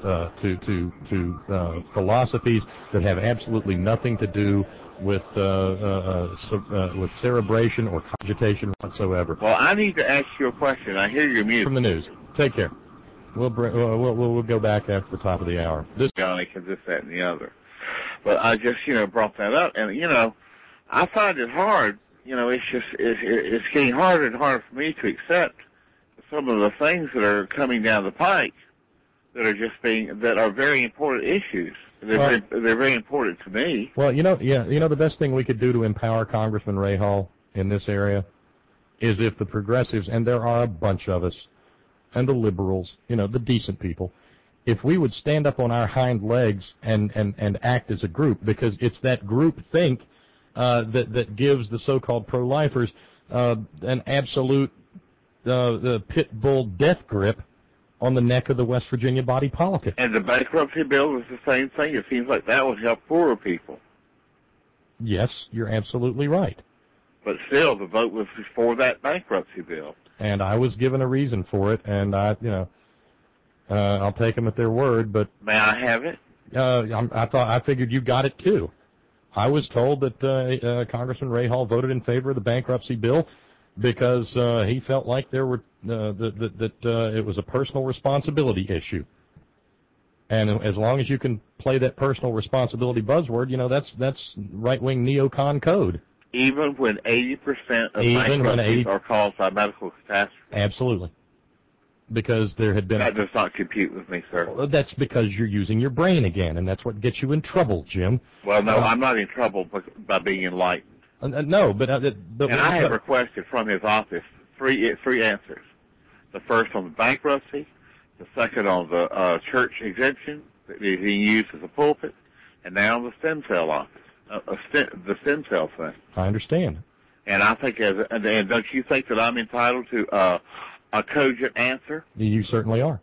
philosophies that have absolutely nothing to do with cerebration or cogitation whatsoever. Well, I need to ask you a question. I hear your music. From the news. Take care. We'll go back after the top of the hour. Johnny can this, that, and the other. But I just, brought that up. And, I find it hard. It's getting harder and harder for me to accept some of the things that are coming down the pike that are very important issues. They're very important to me. Well, the best thing we could do to empower Congressman Rahal in this area is if the progressives, and there are a bunch of us, and the liberals, the decent people, if we would stand up on our hind legs and act as a group, because it's that group think that gives the so-called pro-lifers an absolute pit bull death grip on the neck of the West Virginia body politic. And the bankruptcy bill is the same thing. It seems like that would help poorer people. Yes, you're absolutely right. But still, the vote was for that bankruptcy bill. And I was given a reason for it, and I'll take them at their word, but... May I have it? I figured you got it, too. I was told that Congressman Ray Hall voted in favor of the bankruptcy bill because he felt like there were it was a personal responsibility issue. And as long as you can play that personal responsibility buzzword, that's right-wing neocon code. Even when 80% of bankruptcies are caused by medical catastrophe? Absolutely. Because there had been... That does not compute with me, sir. Well, that's because you're using your brain again, and that's what gets you in trouble, Jim. Well, no, I'm not in trouble by being enlightened. No, but and I have requested from his office three answers. The first on the bankruptcy, the second on the church exemption that is being used as a pulpit, and now the stem cell office, the stem cell thing. I understand. And I think, and don't you think that I'm entitled to a cogent answer? You certainly are.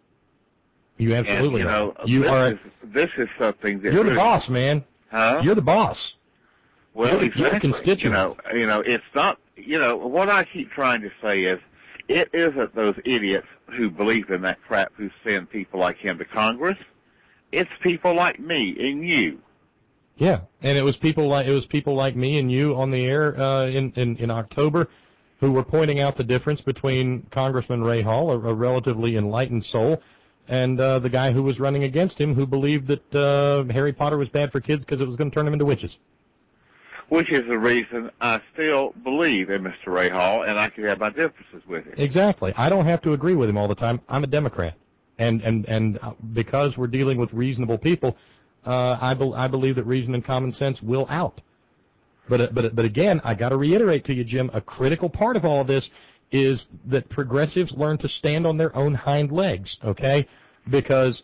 You absolutely are. This is something that you're the boss, man. Huh? You're the boss. Well, you're the constituent. It's not. What I keep trying to say is, it isn't those idiots who believe in that crap who send people like him to Congress. It's people like me and you. Yeah, and it was people like me and you on the air in October who were pointing out the difference between Congressman Ray Hall, a relatively enlightened soul, and the guy who was running against him who believed that Harry Potter was bad for kids because it was going to turn them into witches. Which is the reason I still believe in Mr. Ray Hall, and I can have my differences with him. Exactly. I don't have to agree with him all the time. I'm a Democrat. And because we're dealing with reasonable people, I believe that reason and common sense will out. But again, I got to reiterate to you, Jim, a critical part of all of this is that progressives learn to stand on their own hind legs, okay? Because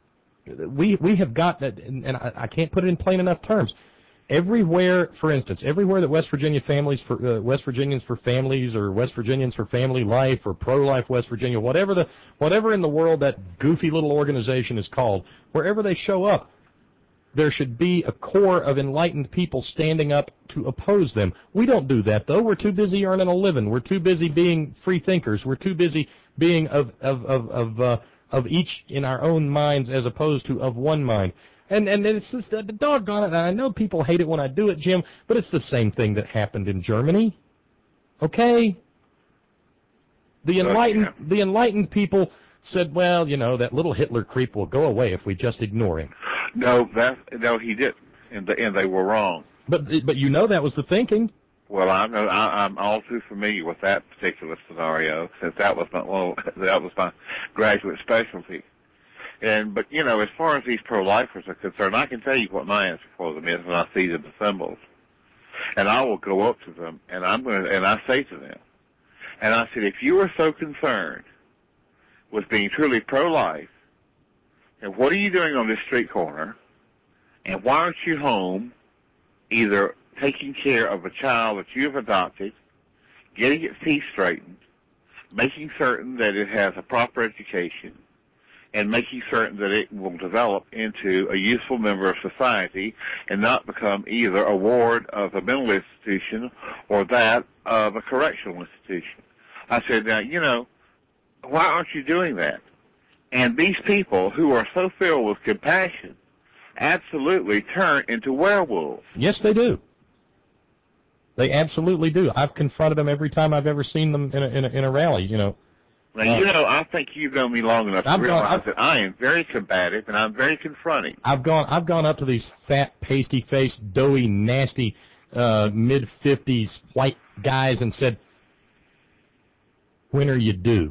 we have got that, and I can't put it in plain enough terms. Everywhere, for instance, everywhere that West Virginians for Families or West Virginians for Family Life or Pro-Life West Virginia, whatever in the world that goofy little organization is called, wherever they show up, there should be a core of enlightened people standing up to oppose them. We don't do that, though. We're too busy earning a living. We're too busy being free thinkers. We're too busy being of each in our own minds as opposed to of one mind. And it's just, doggone it, and I know people hate it when I do it, Jim, but it's the same thing that happened in Germany. Okay? The enlightened people said, well, that little Hitler creep will go away if we just ignore him. No, he didn't, and they were wrong. But that was the thinking. Well, I'm all too familiar with that particular scenario since that was my graduate specialty. But as far as these pro-lifers are concerned, I can tell you what my answer for them is when I see them assembled. And I will go up to them and I say to them, and I said, if you are so concerned with being truly pro-life, and what are you doing on this street corner? And why aren't you home either taking care of a child that you have adopted, getting its teeth straightened, making certain that it has a proper education, and making certain that it will develop into a useful member of society and not become either a ward of a mental institution or that of a correctional institution. I said, now, why aren't you doing that? And these people who are so filled with compassion absolutely turn into werewolves. Yes, they do. They absolutely do. I've confronted them every time I've ever seen them in a rally, Now, I think you've known me long enough to realize that I am very combative and I'm very confronting. I've gone up to these fat, pasty-faced, doughy, nasty, mid-50s white guys and said, "When are you due?"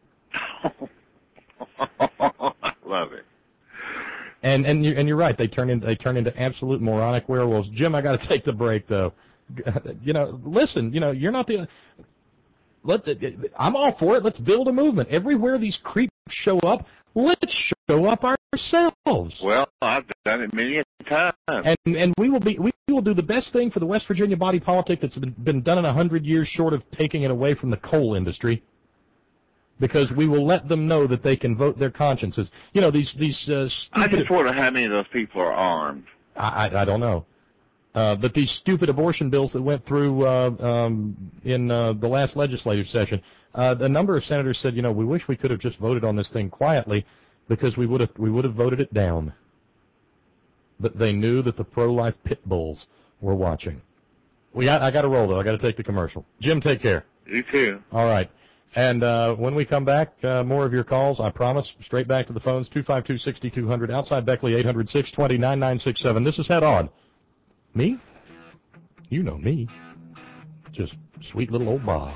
I love it. And you're right. They turn into absolute moronic werewolves. Jim, I got to take the break though. Listen. You're not the. I'm all for it. Let's build a movement. Everywhere these creeps show up, let's show up ourselves. Well, I've done it many times. And we will do the best thing for the West Virginia body politic that's been done in 100 years, short of taking it away from the coal industry. Because we will let them know that they can vote their consciences. These I just wonder how many of those people are armed. I don't know. But these stupid abortion bills that went through in the last legislative session, a number of senators said, you know, we wish we could have just voted on this thing quietly because we would have voted it down. But they knew that the pro-life pit bulls were watching. I got to roll, though. I got to take the commercial. Jim, take care. You too. All right. And when we come back, more of your calls, I promise. Straight back to the phones, 252-6200, outside Beckley, 800-620-9967. This is Head On. Me? You know me. Just sweet little old Bob.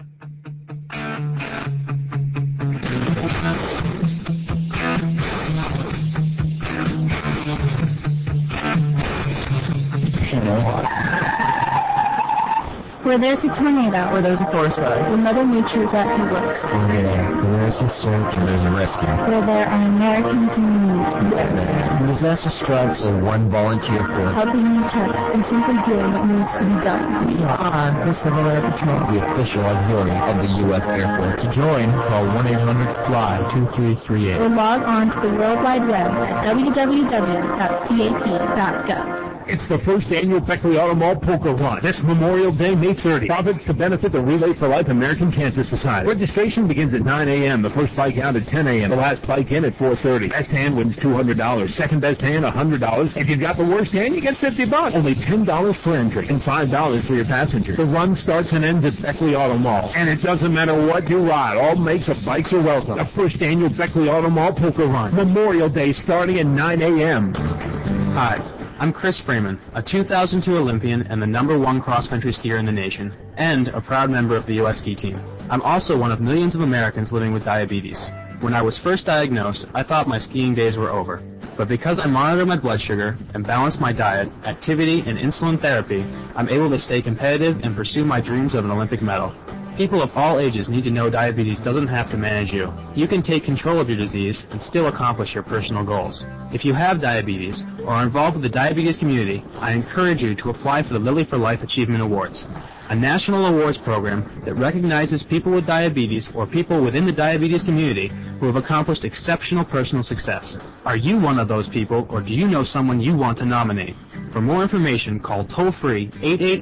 Where there's a tornado. Where there's a forest fire. Where Mother Nature is at her worst. Where there's a search and there's a rescue. Where there are Americans in need. When disaster strikes, or one volunteer force. Helping each other and simply doing what needs to be done. We are the Civil Air Patrol, the official auxiliary of the U.S. Air Force. To join, call 1-800-FLY-2338. Or log on to the World Wide Web at www.cap.gov. It's the first annual Beckley Auto Mall Poker Run. This Memorial Day, May 30th. Profits to benefit the Relay for Life American Cancer Society. Registration begins at 9 a.m. The first bike out at 10 a.m. The last bike in at 4:30. Best hand wins $200. Second best hand, $100. If you've got the worst hand, you get $50. Only $10 for entry and $5 for your passenger. The run starts and ends at Beckley Auto Mall. And it doesn't matter what you ride. All makes of bikes are welcome. The first annual Beckley Auto Mall Poker Run. Memorial Day starting at 9 a.m. Hi, I'm Chris Freeman, a 2002 Olympian and the #1 cross-country skier in the nation, and a proud member of the U.S. ski team. I'm also one of millions of Americans living with diabetes. When I was first diagnosed, I thought my skiing days were over. But because I monitor my blood sugar and balance my diet, activity, and insulin therapy, I'm able to stay competitive and pursue my dreams of an Olympic medal. People of all ages need to know diabetes doesn't have to manage you. You can take control of your disease and still accomplish your personal goals. If you have diabetes or are involved with the diabetes community, I encourage you to apply for the Lilly for Life Achievement Awards, a national awards program that recognizes people with diabetes or people within the diabetes community who have accomplished exceptional personal success. Are you one of those people, or do you know someone you want to nominate? For more information, call toll-free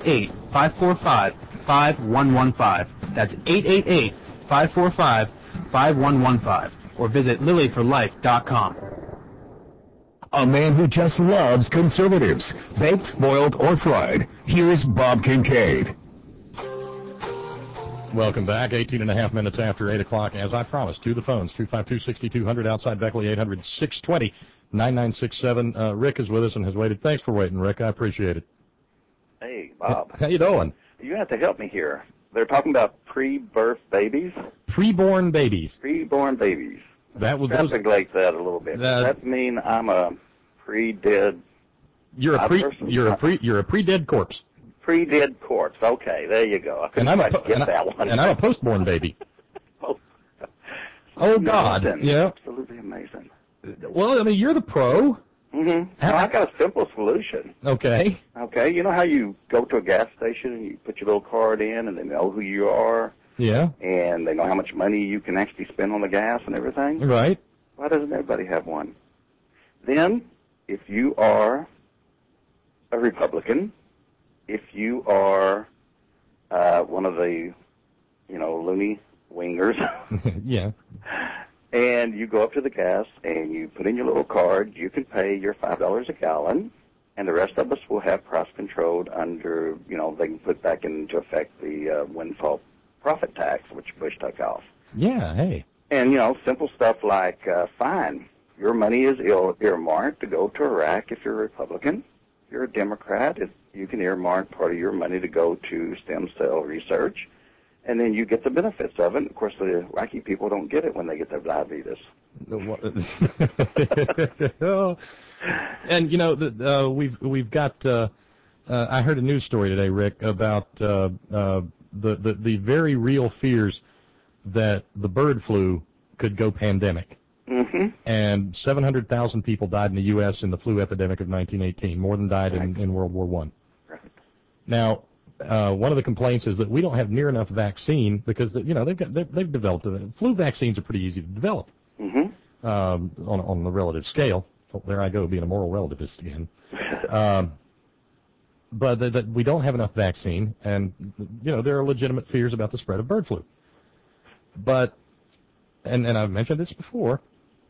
888-545-5115. That's 888-545-5115. Or visit lilyforlife.com. A man who just loves conservatives, baked, boiled, or fried. Here's Bob Kincaid. Welcome back. 18 and a half minutes after 8 o'clock. As I promised, to the phones, 252-6200 outside Beckley, 800-620-9967. Rick is with us and has waited. Thanks for waiting, Rick. I appreciate it. Hey, Bob. How you doing? You have to help me here. They're talking about pre-birth babies. Preborn babies. Preborn babies. Investigate that a little bit. Does that mean I'm a pre-dead? You're a pre-dead corpse. Pre-dead corpse. Okay, there you go. I couldn't quite get that one. And I'm a postborn baby. Oh God! Yeah. Absolutely amazing. Well, I mean, you're the pro. Mm-hmm. I got a simple solution. Okay. Okay. You know how you go to a gas station and you put your little card in and they know who you are? Yeah. And they know how much money you can actually spend on the gas and everything? Right. Why doesn't everybody have one? Then, if you are a Republican, if you are one of the, loony wingers. Yeah. And you go up to the gas and you put in your little card, you can pay your $5 a gallon, and the rest of us will have price controlled under, they can put back into effect the windfall profit tax, which Bush took off. Yeah, hey. And, simple stuff like, fine, your money is earmarked to go to Iraq if you're a Republican. If you're a Democrat, you can earmark part of your money to go to stem cell research. And then you get the benefits of it. Of course, the Iraqi people don't get it when they get their diabetes. And we've got. I heard a news story today, Rick, about the very real fears that the bird flu could go pandemic. Mm-hmm. And 700,000 people died in the U.S. in the flu epidemic of 1918, more than died in World War I. Right. Now. One of the complaints is that we don't have near enough vaccine because they've developed it. Flu vaccines are pretty easy to develop on the relative scale. Oh, there I go being a moral relativist again. but that we don't have enough vaccine, and there are legitimate fears about the spread of bird flu. But, and I've mentioned this before,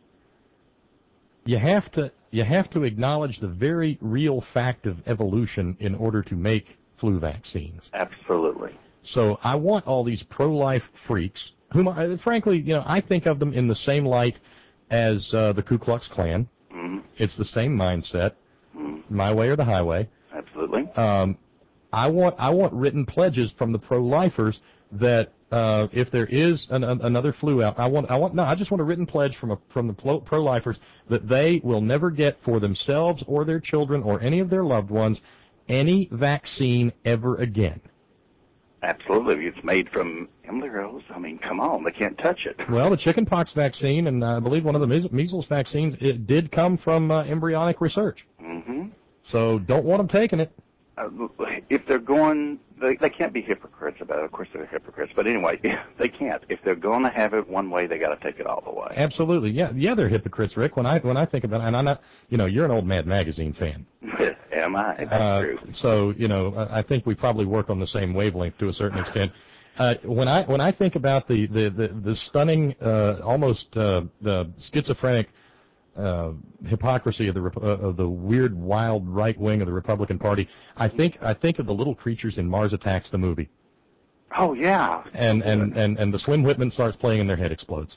you have to acknowledge the very real fact of evolution in order to make flu vaccines. Absolutely. So I want all these pro-life freaks, whom, frankly, I think of them in the same light as the Ku Klux Klan. Mm-hmm. It's the same mindset, my way or the highway. Absolutely. I want written pledges from the pro-lifers that if there is another flu out, I just want a written pledge from the pro-lifers that they will never get for themselves or their children or any of their loved ones any vaccine ever again. Absolutely. It's made from embryos. I mean, come on, they can't touch it. Well, the chickenpox vaccine and I believe one of the measles vaccines, it did come from embryonic research. Mm-hmm. So don't want them taking it. If they're going, they can't be hypocrites about it. Of course they're hypocrites. But anyway, they can't. If they're going to have it one way, they got to take it all the way. Absolutely. Yeah, they're hypocrites, Rick. When I think about it, and I'm not, you're an old Mad Magazine fan. Am I? That's true. So, I think we probably work on the same wavelength to a certain extent. When I think about the stunning, almost the schizophrenic hypocrisy of the weird, wild right wing of the Republican Party, I think of the little creatures in Mars Attacks, the movie. Oh yeah. And the Slim Whitman starts playing and their head explodes.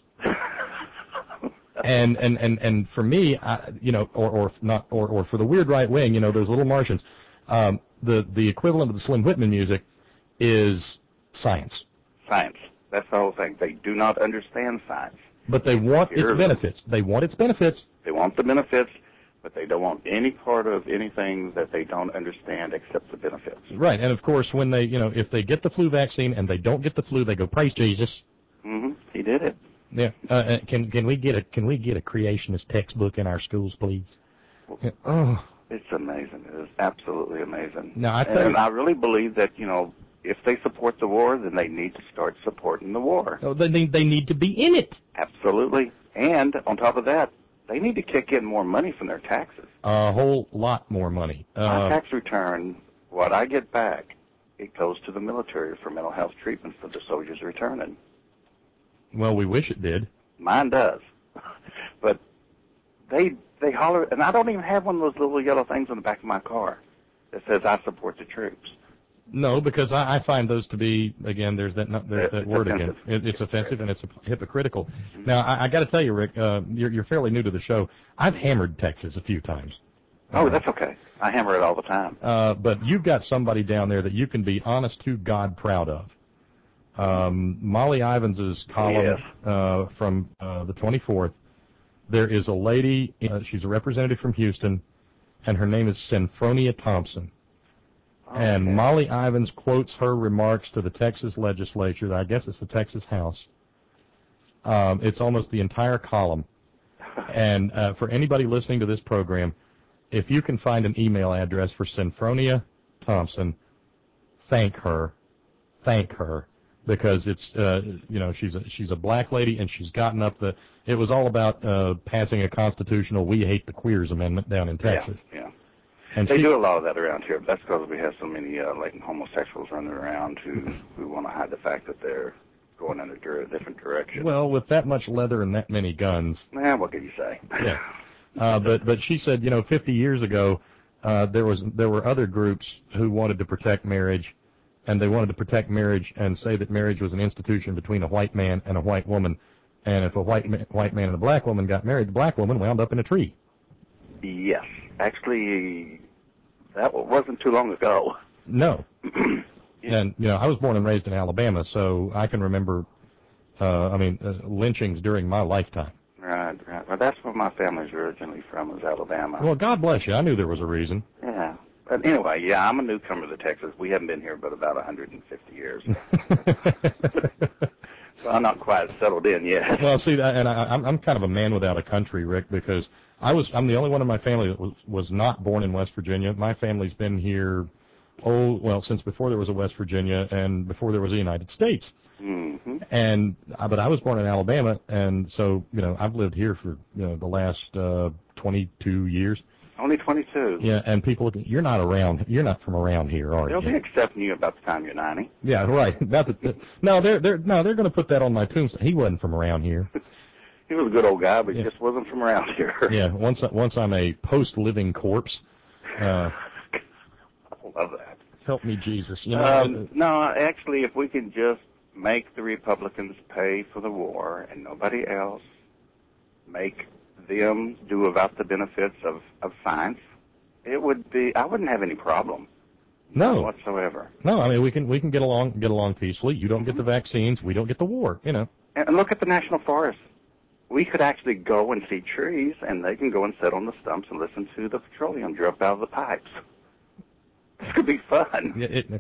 And for me, or for the weird right wing, those little Martians, the equivalent of the Slim Whitman music is science. Science. That's the whole thing. They do not understand science. But they want its benefits. They want its benefits. They want the benefits, but they don't want any part of anything that they don't understand except the benefits. Right, and of course, when they, if they get the flu vaccine and they don't get the flu, they go, praise Jesus. Mm-hmm. He did it. Yeah. Can we get a creationist textbook in our schools, please? Yeah. Oh. It's amazing. It is absolutely amazing. Now, I really believe that if they support the war, then they need to start supporting the war. Oh, they need to be in it. Absolutely. And on top of that, they need to kick in more money from their taxes. A whole lot more money. My tax return, what I get back, it goes to the military for mental health treatment for the soldiers returning. Well, we wish it did. Mine does. But they holler, and I don't even have one of those little yellow things on the back of my car that says I support the troops. No, because I find those to be, again, there's that word offensive. again. It's offensive and it's hypocritical. Now, I got to tell you, Rick, you're fairly new to the show. I've hammered Texas a few times. Oh, that's okay. I hammer it all the time. But you've got somebody down there that you can be honest to God proud of. Molly Ivins' column from the 24th, there is a lady, she's a representative from Houston, and her name is Senfronia Thompson. Okay. And Molly Ivins quotes her remarks to the Texas legislature, I guess it's the Texas House. It's almost the entire column. And for anybody listening to this program, if you can find an email address for Senfronia Thompson, thank her, because it's she's a black lady and she's gotten up it was all about passing a constitutional "We Hate the Queers" amendment down in Texas. Yeah. And they do a lot of that around here. That's because we have so many latent homosexuals running around who want to hide the fact that they're going in a different direction. Well, with that much leather and that many guns. What can you say? Yeah. But she said, 50 years ago, there were other groups who wanted to protect marriage, and they wanted to protect marriage and say that marriage was an institution between a white man and a white woman, and if a white man and a black woman got married, the black woman wound up in a tree. Yes. Actually, that wasn't too long ago. No. And, I was born and raised in Alabama, so I can remember, lynchings during my lifetime. Right. Well, that's where my family's originally from, is Alabama. Well, God bless you. I knew there was a reason. Yeah. But anyway, I'm a newcomer to Texas. We haven't been here but about 150 years. So I'm not quite settled in yet. Well, see, and I'm kind of a man without a country, Rick, because I'm the only one in my family that was not born in West Virginia. My family's been here, since before there was a West Virginia and before there was a United States. Mm-hmm. But I was born in Alabama, and so I've lived here for the last 22 years. Only 22. Yeah, and people, you're not from around here, are you? They'll be accepting you about the time you're 90. Yeah, right. No, they're going to put that on my tombstone. He wasn't from around here. He was a good old guy, but he just wasn't from around here. Yeah, once I'm a post-living corpse. I love that. Help me, Jesus. You know, no, actually, if we can just make the Republicans pay for the war and nobody else, make them do about the benefits of science, it would be, I wouldn't have any problem. No. Whatsoever. No, I mean, we can get along peacefully. You don't get the vaccines, we don't get the war, you know. And look at the national forest. We could actually go and see trees, and they can go and sit on the stumps and listen to the petroleum drip out of the pipes. This could be fun.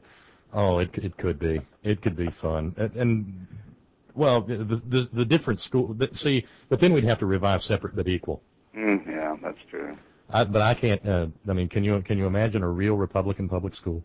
It could be. It could be fun. And well, the different school. See, but then we'd have to revive separate but equal. Yeah, that's true. But I can't. I mean, can you imagine a real Republican public school?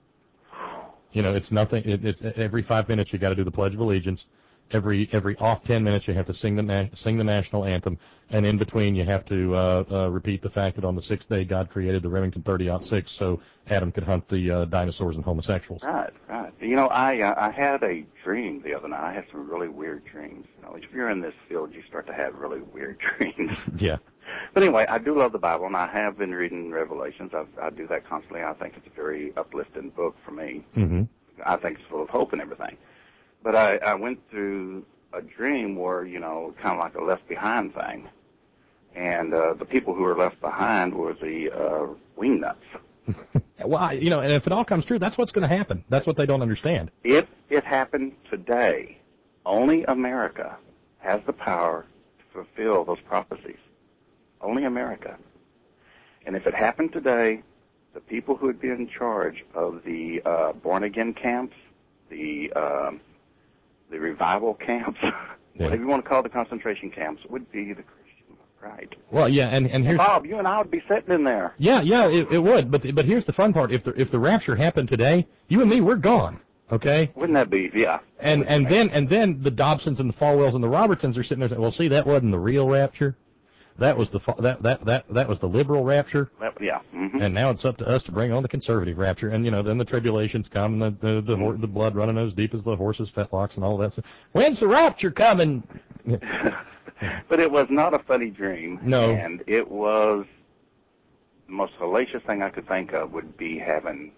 You know, it's nothing. It's every 5 minutes you got to do the Pledge of Allegiance. Every off 10 minutes you have to sing the national anthem, and in between you have to repeat the fact that on the sixth day God created the Remington 30-06 so Adam could hunt the dinosaurs and homosexuals. Right. You know, I had a dream the other night. I had some really weird dreams. You know, if you're in this field, you start to have really weird dreams. Yeah. But anyway, I do love the Bible, and I have been reading Revelations. I do that constantly. I think it's a very uplifting book for me. Mm-hmm. I think it's full of hope and everything. But I went through a dream where, you know, kind of like a Left Behind thing. And the people who were left behind were the wingnuts. Well, you know, and if it all comes true, that's what's going to happen. That's what they don't understand. If it happened today, only America has the power to fulfill those prophecies. Only America. And if it happened today, the people who would be in charge of the born-again camps, the revival camps, whatever you want to call the concentration camps, would be the Christian right. Well, yeah, and here's Bob, you and I would be sitting in there. Yeah, it would. But here's the fun part: if the rapture happened today, you and me, we're gone. Okay. Wouldn't that be? Yeah. And then the Dobsons and the Falwells and the Robertsons are sitting there saying, "Well, see, that wasn't the real rapture. That was that was the liberal rapture. Yeah. Mm-hmm. And now it's up to us to bring on the conservative rapture. And, you know, then the tribulations come, and the blood running as deep as the horse's fetlocks and all that stuff. When's the rapture coming? But it was not a funny dream. No. And it was the most hellacious thing I could think of would be having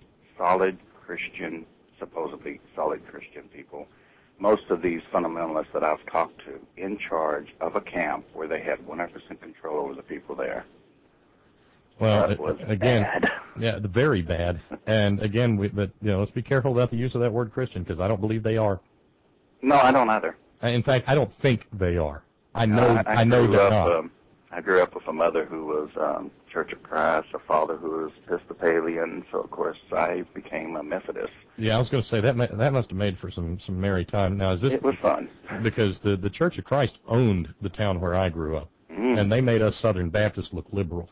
supposedly solid Christian people, most of these fundamentalists that I've talked to, in charge of a camp where they had 100% control over the people there. Well, that was again, bad. Yeah, very bad. And again, but you know, let's be careful about the use of that word Christian, because I don't believe they are. No, I don't either. In fact, I don't think they are. I know they're not. I grew up with a mother who was Church of Christ, a father who was Episcopalian, so of course I became a Methodist. Yeah, I was going to say that must have made for some merry time. Now, is this? It was fun because the Church of Christ owned the town where I grew up, and they made us Southern Baptists look liberal.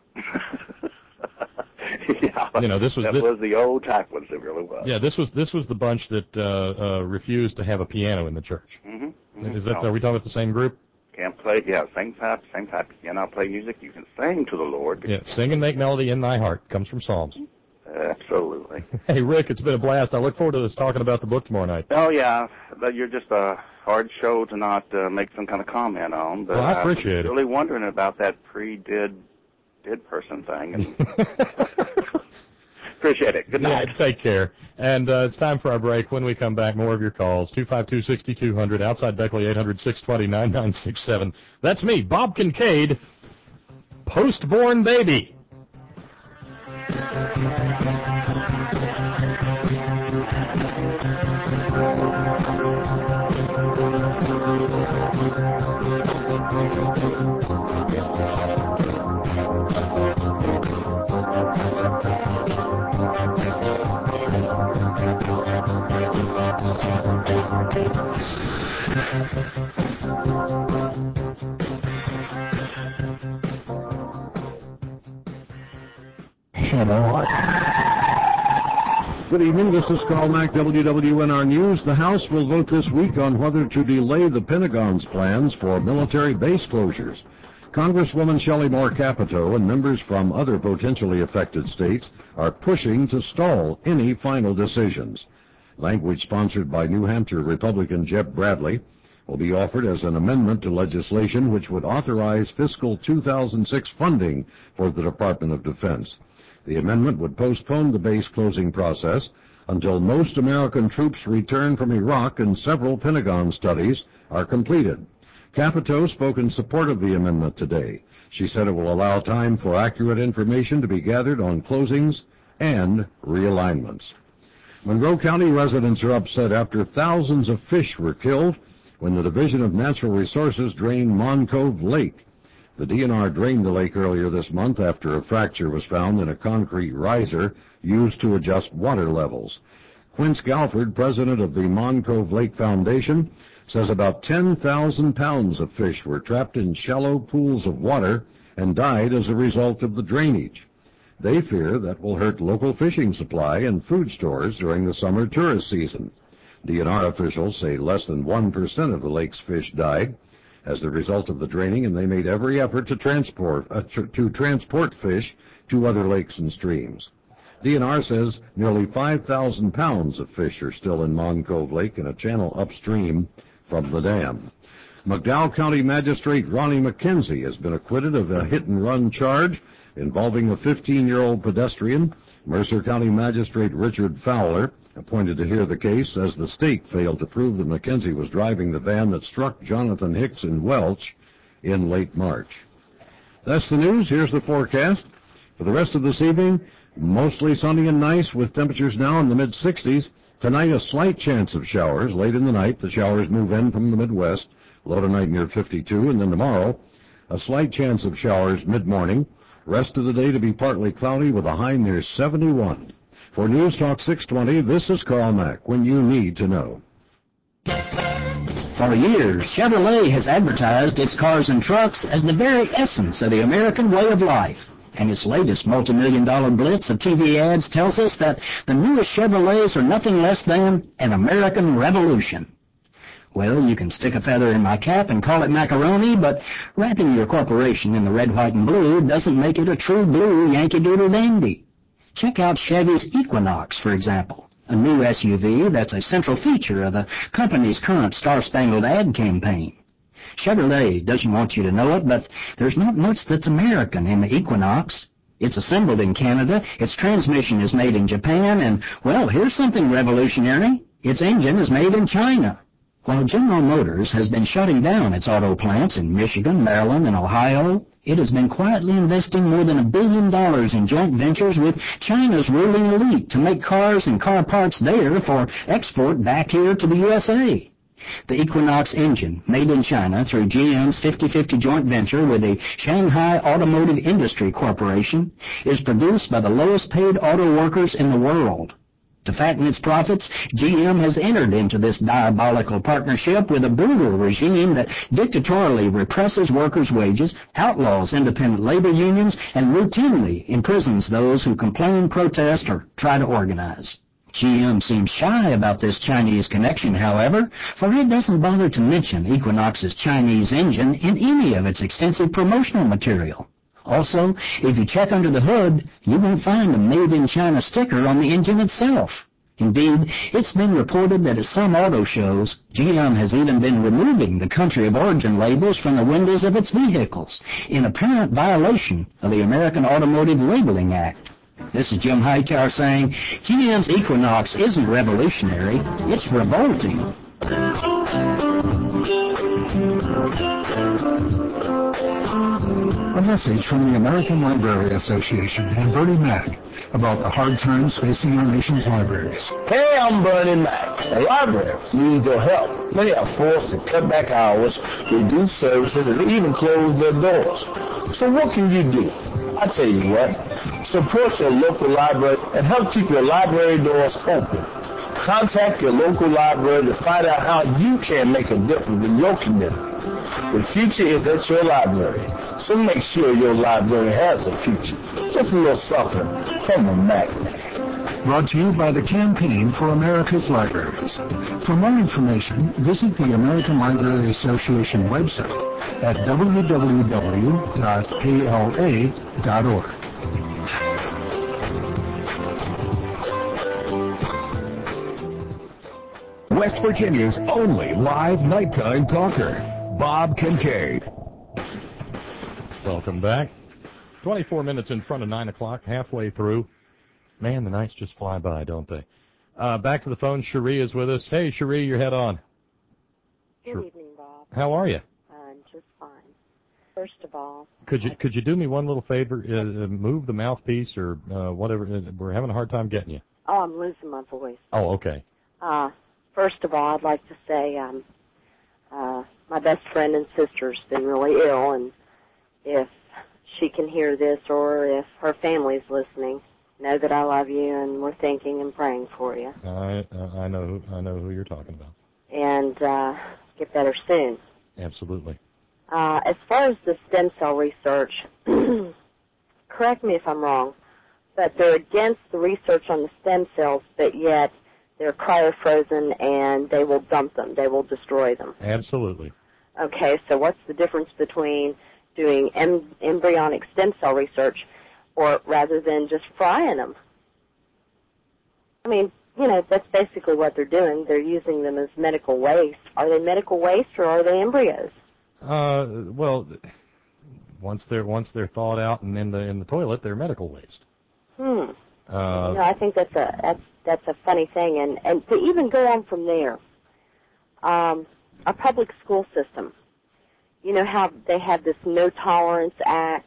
Yeah, you know, this was the old type ones. It really was. Yeah, this was the bunch that refused to have a piano in the church. Mm-hmm. Is that? Are we talking about the same group? Can't play, yeah, same type. You cannot play music. You can sing to the Lord. Yeah, sing and make melody in thy heart. Comes from Psalms. Absolutely. Hey, Rick, it's been a blast. I look forward to us talking about the book tomorrow night. Oh, yeah, but you're just a hard show to not make some kind of comment on. But well, I appreciate it. I'm really wondering about that dead person thing. And appreciate it. Good night. Yeah, take care. And it's time for our break. When we come back, more of your calls. 252-6200, outside Beckley, 800-620-9967. That's me, Bob Kincaid, post-born baby. Good evening. This is Carl Mack, WWNR News. The House will vote this week on whether to delay the Pentagon's plans for military base closures. Congresswoman Shelley Moore Capito and members from other potentially affected states are pushing to stall any final decisions. Language sponsored by New Hampshire Republican Jeb Bradley will be offered as an amendment to legislation which would authorize fiscal 2006 funding for the Department of Defense. The amendment would postpone the base closing process until most American troops return from Iraq and several Pentagon studies are completed. Capito spoke in support of the amendment today. She said it will allow time for accurate information to be gathered on closings and realignments. Monroe County residents are upset after thousands of fish were killed when the Division of Natural Resources drained Mon Cove Lake. The DNR drained the lake earlier this month after a fracture was found in a concrete riser used to adjust water levels. Quince Galford, president of the Mon Cove Lake Foundation, says about 10,000 pounds of fish were trapped in shallow pools of water and died as a result of the drainage. They fear that will hurt local fishing supply and food stores during the summer tourist season. DNR officials say less than 1% of the lake's fish died as a result of the draining, and they made every effort to transport fish to other lakes and streams. DNR says nearly 5,000 pounds of fish are still in Mon Cove Lake in a channel upstream from the dam. McDowell County Magistrate Ronnie McKenzie has been acquitted of a hit-and-run charge involving a 15-year-old pedestrian. Mercer County Magistrate Richard Fowler, appointed to hear the case, says the state failed to prove that McKenzie was driving the van that struck Jonathan Hicks in Welch in late March. That's the news. Here's the forecast. For the rest of this evening, mostly sunny and nice with temperatures now in the mid-60s. Tonight, a slight chance of showers. Late in the night, the showers move in from the Midwest. Low tonight near 52. And then tomorrow, a slight chance of showers mid-morning. Rest of the day to be partly cloudy with a high near 71. For News Talk 620, this is Carl Mack, when you need to know. For years, Chevrolet has advertised its cars and trucks as the very essence of the American way of life. And its latest multi-million-dollar blitz of TV ads tells us that the newest Chevrolets are nothing less than an American revolution. Well, you can stick a feather in my cap and call it macaroni, but wrapping your corporation in the red, white, and blue doesn't make it a true blue Yankee Doodle dandy. Check out Chevy's Equinox, for example, a new SUV that's a central feature of the company's current Star-Spangled Ad campaign. Chevrolet doesn't want you to know it, but there's not much that's American in the Equinox. It's assembled in Canada, its transmission is made in Japan, and, well, here's something revolutionary. Its engine is made in China. While General Motors has been shutting down its auto plants in Michigan, Maryland, and Ohio, it has been quietly investing more than $1 billion in joint ventures with China's ruling elite to make cars and car parts there for export back here to the USA. The Equinox engine, made in China through GM's 50-50 joint venture with the Shanghai Automotive Industry Corporation, is produced by the lowest-paid auto workers in the world. To fatten its profits, GM has entered into this diabolical partnership with a brutal regime that dictatorially represses workers' wages, outlaws independent labor unions, and routinely imprisons those who complain, protest, or try to organize. GM seems shy about this Chinese connection, however, for it doesn't bother to mention Equinox's Chinese engine in any of its extensive promotional material. Also, if you check under the hood, you won't find a Made in China sticker on the engine itself. Indeed, it's been reported that at some auto shows, GM has even been removing the country of origin labels from the windows of its vehicles, in apparent violation of the American Automotive Labeling Act. This is Jim Hightower saying, GM's Equinox isn't revolutionary, it's revolting. A message from the American Library Association and Bernie Mac about the hard times facing our nation's libraries. Hey, I'm Bernie Mac. The libraries need your help. Many are forced to cut back hours, reduce services, and even close their doors. So what can you do? I tell you what, support your local library and help keep your library doors open. Contact your local library to find out how you can make a difference in your community. The future is at your library, so make sure your library has a future. Just a little something from a Mac. Brought to you by the Campaign for America's Libraries. For more information, visit the American Library Association website at www.ala.org. West Virginia's only live nighttime talker, Bob Kincaid. Welcome back. 24 minutes in front of 9 o'clock, halfway through. Man, the nights just fly by, don't they? Back to the phone. Cherie is with us. Hey, Cherie, your head on. Good evening, Bob. How are you? I'm just fine. First of all, Could you do me one little favor? Move the mouthpiece or whatever. We're having a hard time getting you. Oh, I'm losing my voice. Oh, okay. First of all, I'd like to say my best friend and sister's been really ill, and if she can hear this or if her family's listening, know that I love you and we're thinking and praying for you. I know who you're talking about. And get better soon. Absolutely. As far as the stem cell research, correct me if I'm wrong, but they're against the research on the stem cells, but yet they're cryofrozen and they will dump them. They will destroy them. Absolutely. Okay, so what's the difference between doing embryonic stem cell research or rather than just frying them? I mean, you know, that's basically what they're doing. They're using them as medical waste. Are they medical waste or are they embryos? Well, once they're thawed out and in the toilet, they're medical waste. I think that's a funny thing, and to even go on from there, our public school system. You know how they have this No Tolerance Act?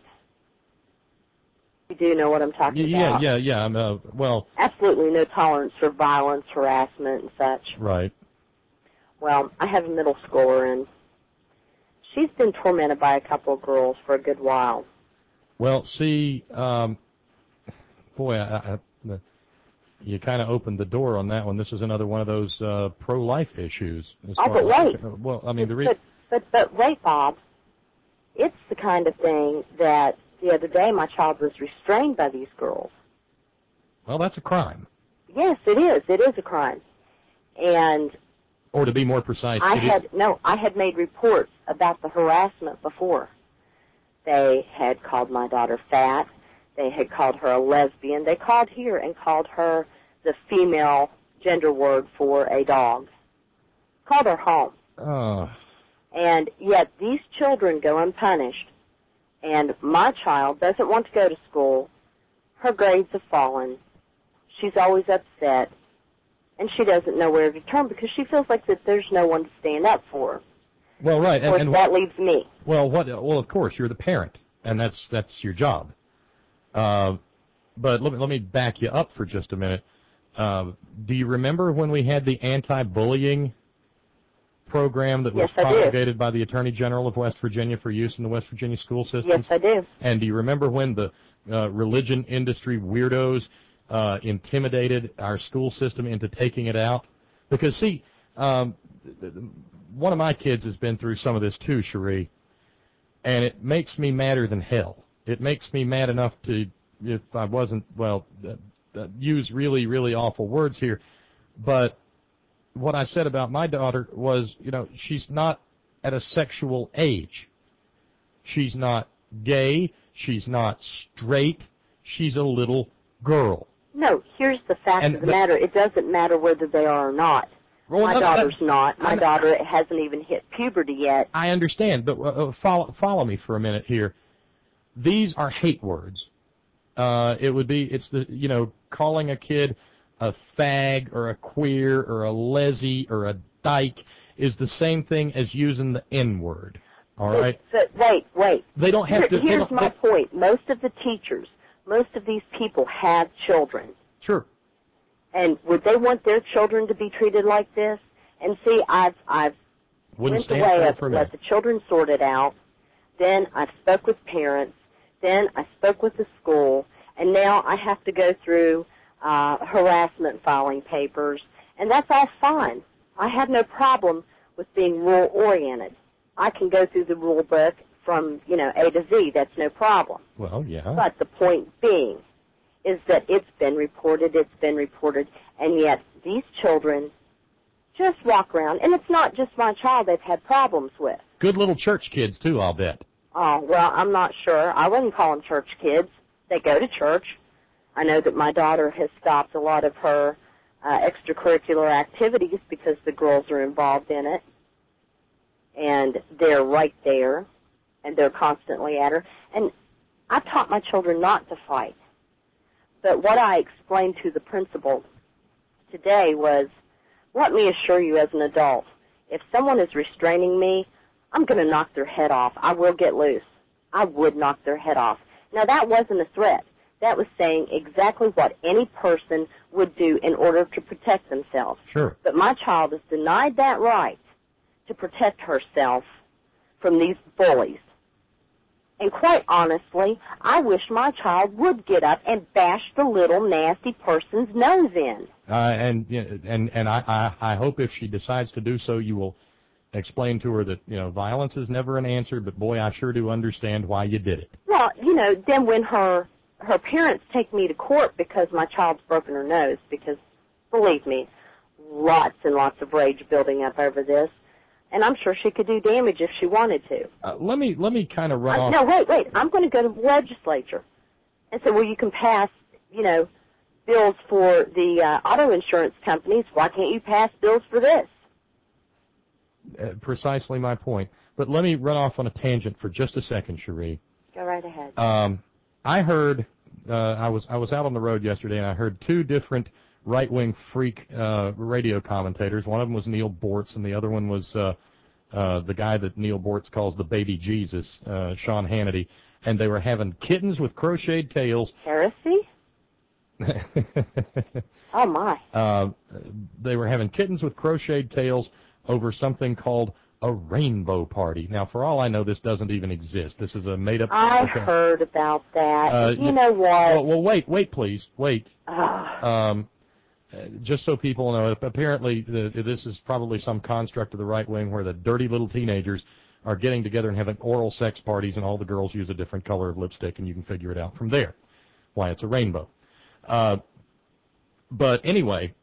You do know what I'm talking about? Yeah. Well, absolutely no tolerance for violence, harassment, and such. Right. Well, I have a middle schooler, and she's been tormented by a couple of girls for a good while. Well, see, boy, you kind of opened the door on that one. This is another one of those pro-life issues. But wait. Well, I mean, But wait, Bob. It's the kind of thing that the other day my child was restrained by these girls. Well, that's a crime. Yes, it is. It is a crime. And or to be more precise, I had made reports about the harassment before. They had called my daughter fat. They had called her a lesbian. They called here and called her the female gender word for a dog. Called her home. And yet these children go unpunished. And my child doesn't want to go to school. Her grades have fallen. She's always upset. And she doesn't know where to turn because she feels like that there's no one to stand up for her. Well, right. Of course, that leaves me. Well, of course, you're the parent, and that's your job. But let me back you up for just a minute. Do you remember when we had the anti-bullying program that was promulgated by the Attorney General of West Virginia for use in the West Virginia school system? Yes, I do. And do you remember when the religion industry weirdos intimidated our school system into taking it out? Because, see, one of my kids has been through some of this too, Cherie, and it makes me madder than hell. It makes me mad enough to, if I wasn't, use really, really awful words here, but what I said about my daughter was, she's not at a sexual age. She's not gay. She's not straight. She's a little girl. No, here's the fact of the matter. It doesn't matter whether they are or not. My daughter's not. My daughter hasn't even hit puberty yet. I understand, but follow me for a minute here. These are hate words. Calling a kid a fag or a queer or a lessie or a dyke is the same thing as using the N-word. All right? But wait. They don't have to. Here's my point. Most of the teachers, most of these people have children. Sure. And would they want their children to be treated like this? And see, I've went the way of let the children sort it out. Then I spoke with parents. Then I spoke with the school. And now I have to go through harassment filing papers. And that's all fine. I have no problem with being rule-oriented. I can go through the rule book from, A to Z. That's no problem. Well, yeah. But the point being, is that it's been reported, and yet these children just walk around, and it's not just my child they've had problems with. Good little church kids, too, I'll bet. Oh, well, I'm not sure. I wouldn't call them church kids. They go to church. I know that my daughter has stopped a lot of her extracurricular activities because the girls are involved in it, and they're right there, and they're constantly at her. And I taught my children not to fight. But what I explained to the principal today was, let me assure you as an adult, if someone is restraining me, I'm going to knock their head off. I will get loose. I would knock their head off. Now, that wasn't a threat. That was saying exactly what any person would do in order to protect themselves. Sure. But my child is denied that right to protect herself from these bullies. And quite honestly, I wish my child would get up and bash the little nasty person's nose in. And I hope if she decides to do so, you will explain to her that, violence is never an answer, but boy, I sure do understand why you did it. Well, then when her parents take me to court because my child's broken her nose, because, believe me, lots and lots of rage building up over this, and I'm sure she could do damage if she wanted to. Let me kind of run off. No, wait. I'm going to go to the legislature and say, well, you can pass, bills for the auto insurance companies. Why can't you pass bills for this? Precisely my point. But let me run off on a tangent for just a second, Cherie. Go right ahead. I heard, I was out on the road yesterday, and I heard two different right-wing freak radio commentators. One of them was Neil Bortz, and the other one was the guy that Neil Bortz calls the baby Jesus, Sean Hannity. And they were having kittens with crocheted tails. Heresy? Oh, my. They were having kittens with crocheted tails over something called a rainbow party. Now, for all I know, this doesn't even exist. This is a made-up... I heard about that. You know what? Well, wait, please. Wait. Just so people know, apparently this is probably some construct of the right wing where the dirty little teenagers are getting together and having oral sex parties, and all the girls use a different color of lipstick, and you can figure it out from there, why it's a rainbow. But anyway,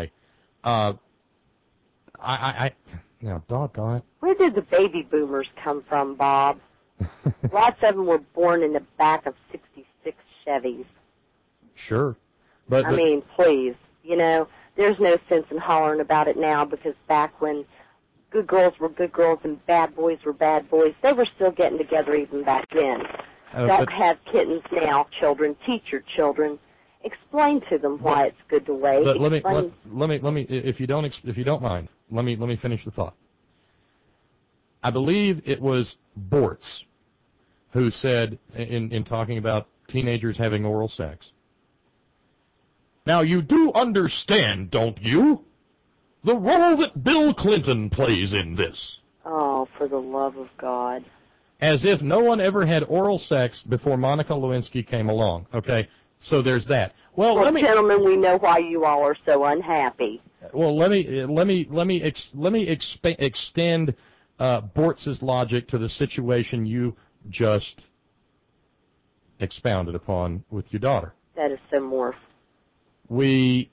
now, doggone it. Where did the baby boomers come from, Bob? Lots of them were born in the back of 66 Chevys. Sure. But I mean, please, there's no sense in hollering about it now, because back when good girls were good girls and bad boys were bad boys, they were still getting together even back then. Don't have kittens now, children. Teach your children. Explain to them why it's good to wait. But let me, if you don't mind, let me finish the thought. I believe it was Bortz who said, in talking about teenagers having oral sex, now you do understand, don't you, the role that Bill Clinton plays in this? Oh, for the love of God. As if no one ever had oral sex before Monica Lewinsky came along, okay? So there's that. Well, gentlemen, we know why you all are so unhappy. Well, let me extend Bortz's logic to the situation you just expounded upon with your daughter. That is so morph. We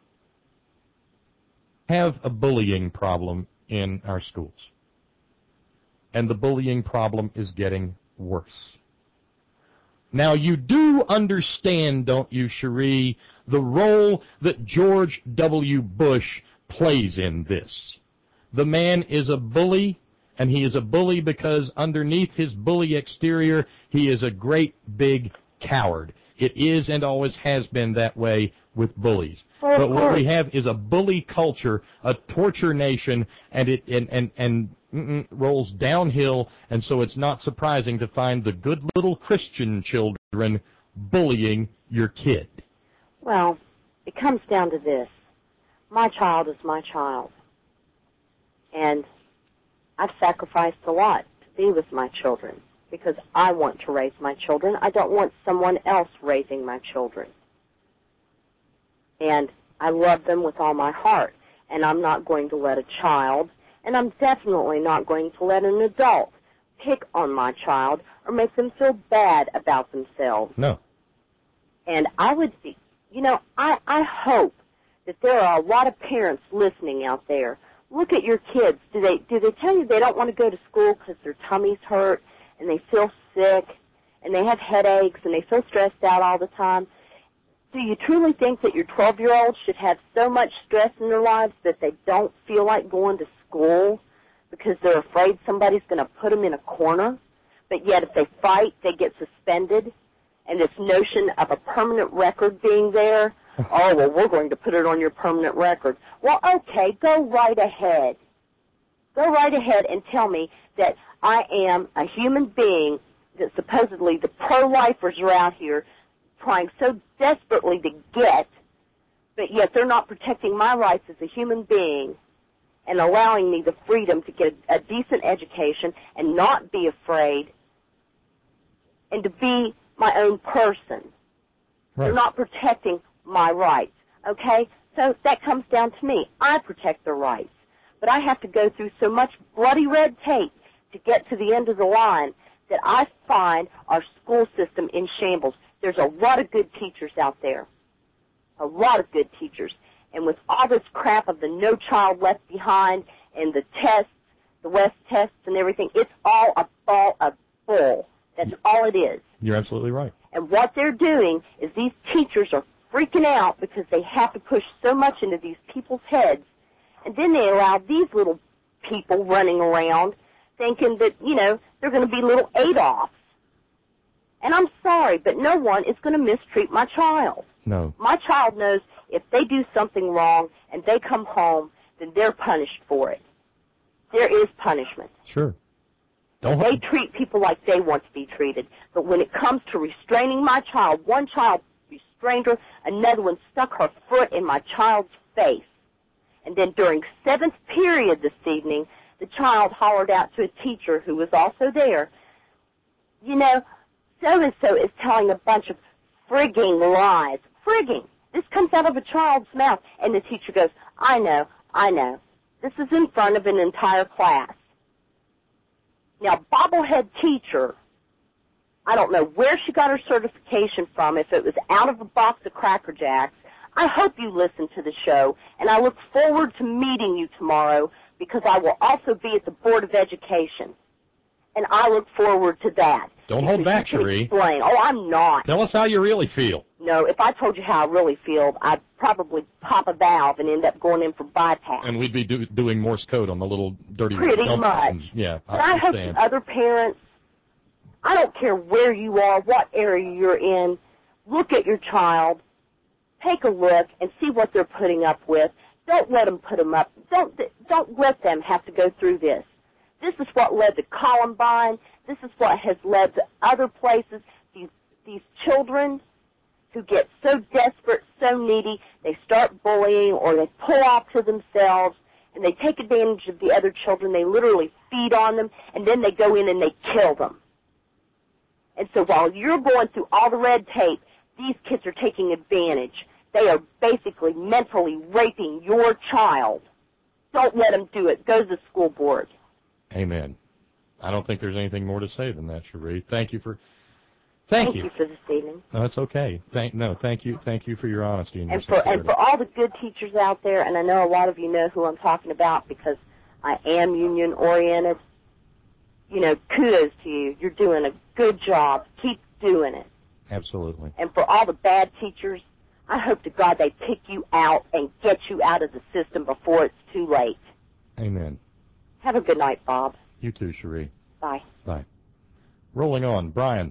have a bullying problem in our schools, and the bullying problem is getting worse. Now, you do understand, don't you, Cherie, the role that George W. Bush plays in this. The man is a bully, and he is a bully because underneath his bully exterior, he is a great big coward. It is and always has been that way with bullies. But what we have is a bully culture, a torture nation, and it rolls downhill, and so it's not surprising to find the good little Christian children bullying your kid. Well, it comes down to this. My child is my child. And I've sacrificed a lot to be with my children because I want to raise my children. I don't want someone else raising my children. And I love them with all my heart. And I'm not going to let a child, and I'm definitely not going to let an adult pick on my child or make them feel bad about themselves. No. And I would be You know, I hope that there are a lot of parents listening out there. Look at your kids. Do they tell you they don't want to go to school because their tummies hurt and they feel sick and they have headaches and they feel stressed out all the time? Do you truly think that your 12-year-old should have so much stress in their lives that they don't feel like going to school because they're afraid somebody's going to put them in a corner? But yet if they fight, they get suspended. And this notion of a permanent record being there, oh, well, we're going to put it on your permanent record. Well, okay, go right ahead. Go right ahead and tell me that I am a human being that supposedly the pro-lifers are out here trying so desperately to get, but yet they're not protecting my rights as a human being and allowing me the freedom to get a decent education and not be afraid and to be my own person. Right. They're not protecting my rights, okay? So that comes down to me. I protect their rights. But I have to go through so much bloody red tape to get to the end of the line that I find our school system in shambles. There's a lot of good teachers out there, a lot of good teachers. And with all this crap of the No Child Left Behind and the tests, the West tests and everything, it's all a ball of bull. That's all it is. You're absolutely right. And what they're doing is these teachers are freaking out because they have to push so much into these people's heads. And then they allow these little people running around thinking that, you know, they're going to be little Adolfs. And I'm sorry, but no one is going to mistreat my child. No. My child knows if they do something wrong and they come home, then they're punished for it. There is punishment. Sure. They treat people like they want to be treated. But when it comes to restraining my child, one child restrained her, another one stuck her foot in my child's face. And then during 7th period this evening, the child hollered out to a teacher who was also there, you know, so-and-so is telling a bunch of frigging lies. Frigging. This comes out of a child's mouth. And the teacher goes, I know. This is in front of an entire class. Now, bobblehead teacher, I don't know where she got her certification from, if it was out of a box of Cracker Jacks. I hope you listen to the show, and I look forward to meeting you tomorrow because I will also be at the Board of Education, and I look forward to that. Don't hold back, Cherie. Explain. Oh, I'm not. Tell us how you really feel. No, if I told you how I really feel, I'd probably pop a valve and end up going in for bypass. And we'd be doing Morse code on the little dirty... Pretty much. Yeah, I hope that other parents, I don't care where you are, what area you're in, look at your child, take a look, and see what they're putting up with. Don't let them put them up. Don't let them have to go through this. This is what led to Columbine. This is what has led to other places. These children who get so desperate, so needy, they start bullying or they pull off to themselves and they take advantage of the other children. They literally feed on them, and then they go in and they kill them. And so while you're going through all the red tape, these kids are taking advantage. They are basically mentally raping your child. Don't let them do it. Go to the school board. Amen. I don't think there's anything more to say than that, Cherie. Thank you. Thank you for this evening. No, that's okay. Thank you for your honesty and your sincerity. And for all the good teachers out there, and I know a lot of you know who I'm talking about because I am union-oriented, you know, kudos to you. You're doing a good job. Keep doing it. Absolutely. And for all the bad teachers, I hope to God they pick you out and get you out of the system before it's too late. Amen. Have a good night, Bob. You too, Cherie. Bye. Bye. Rolling on. Brian.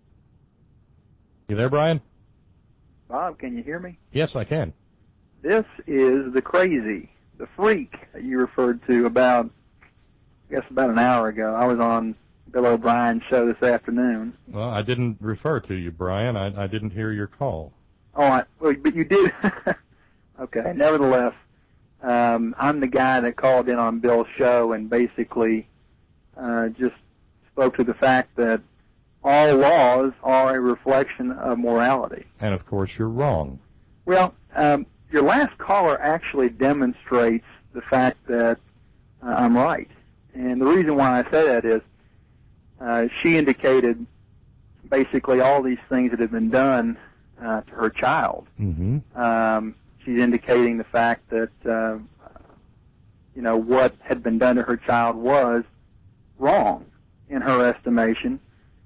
You there, Brian? Bob, can you hear me? Yes, I can. This is the crazy, the freak that you referred to about an hour ago. I was on Bill O'Brien's show this afternoon. Well, I didn't refer to you, Brian. I didn't hear your call. Oh, but you did. Okay. Nevertheless, I'm the guy that called in on Bill's show and basically just spoke to the fact that all laws are a reflection of morality. And, of course, you're wrong. Well, your last caller actually demonstrates the fact that I'm right. And the reason why I say that is she indicated basically all these things that have been done to her child. Mm-hmm. She's indicating the fact that, what had been done to her child was wrong in her estimation.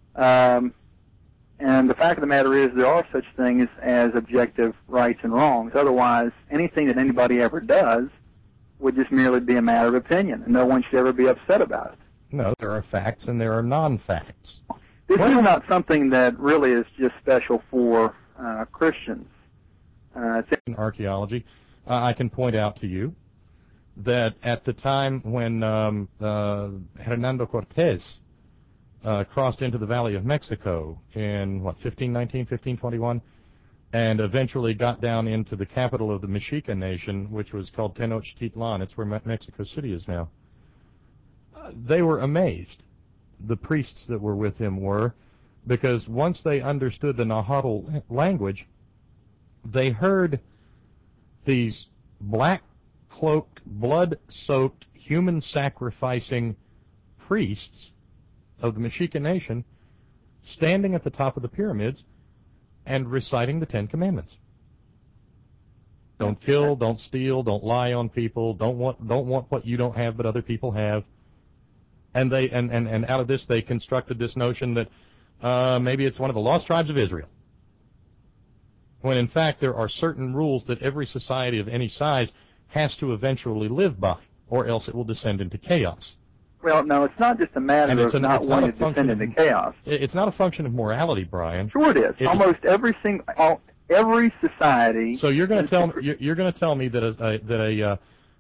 And the fact of the matter is there are such things as objective rights and wrongs. Otherwise, anything that anybody ever does would just merely be a matter of opinion, and no one should ever be upset about it. No, there are facts and there are non-facts. This is not something that really is just special for Christians. In archaeology, I can point out to you that at the time when Hernando Cortez crossed into the Valley of Mexico in, 1519, 1521, and eventually got down into the capital of the Mexica nation, which was called Tenochtitlan. It's where Mexico City is now. They were amazed, the priests that were with him were, because once they understood the Nahuatl language, they heard these black-cloaked, blood-soaked, human-sacrificing priests of the Mexica nation standing at the top of the pyramids and reciting the Ten Commandments. Don't kill, don't steal, don't lie on people, don't want what you don't have but other people have. And they and out of this they constructed this notion that maybe it's one of the lost tribes of Israel. When in fact there are certain rules that every society of any size has to eventually live by, or else it will descend into chaos. Well, no, it's not just a matter of not wanting to descend into chaos. It's not a function of morality, Brian. Sure it is. Almost every society. So you're going to tell me that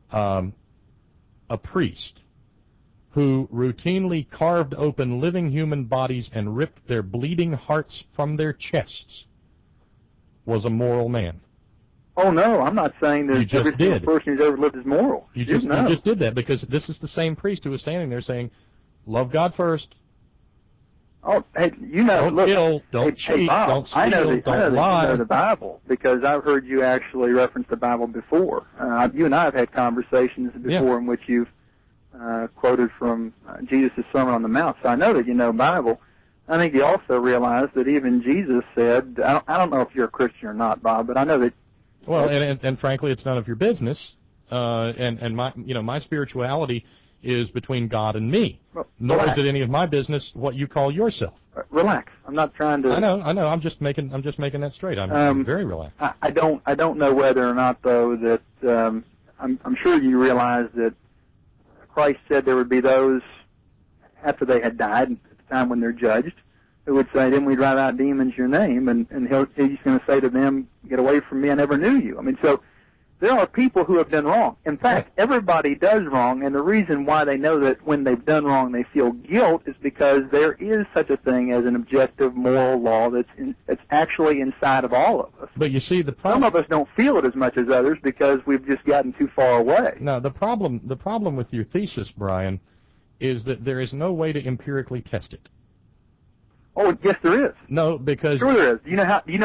a priest who routinely carved open living human bodies and ripped their bleeding hearts from their chests was a moral man. Oh, no, I'm not saying that every single person who's ever lived is moral. You just did that, because this is the same priest who was standing there saying, love God first. Oh, hey, don't kill, don't cheat, Bob, don't steal, don't lie. You know the Bible, because I've heard you actually reference the Bible before. You and I have had conversations before in which you've quoted from Jesus' Sermon on the Mount, so I know that you know Bible. I think you also realize that even Jesus said, I don't know if you're a Christian or not, Bob, but I know that. Well, and frankly, it's none of your business. And my spirituality is between God and me. Well, nor is it any of my business what you call yourself. Relax. I'm not trying to. I know. I'm just making that straight. I'm very relaxed. I don't know whether or not though that I'm sure you realize that Christ said there would be those after they had died at the time when they're judged who would say, "Didn't we drive out demons in your name?" And he's going to say to them, "Get away from me, I never knew you." I mean, so there are people who have done wrong. In fact, everybody does wrong, and the reason why they know that when they've done wrong they feel guilt is because there is such a thing as an objective moral law that's actually inside of all of us. But you see, the problem, some of us don't feel it as much as others because we've just gotten too far away. No, the problem with your thesis, Brian, is that there is no way to empirically test it. Oh, yes, there is. No, because sure there is. Do you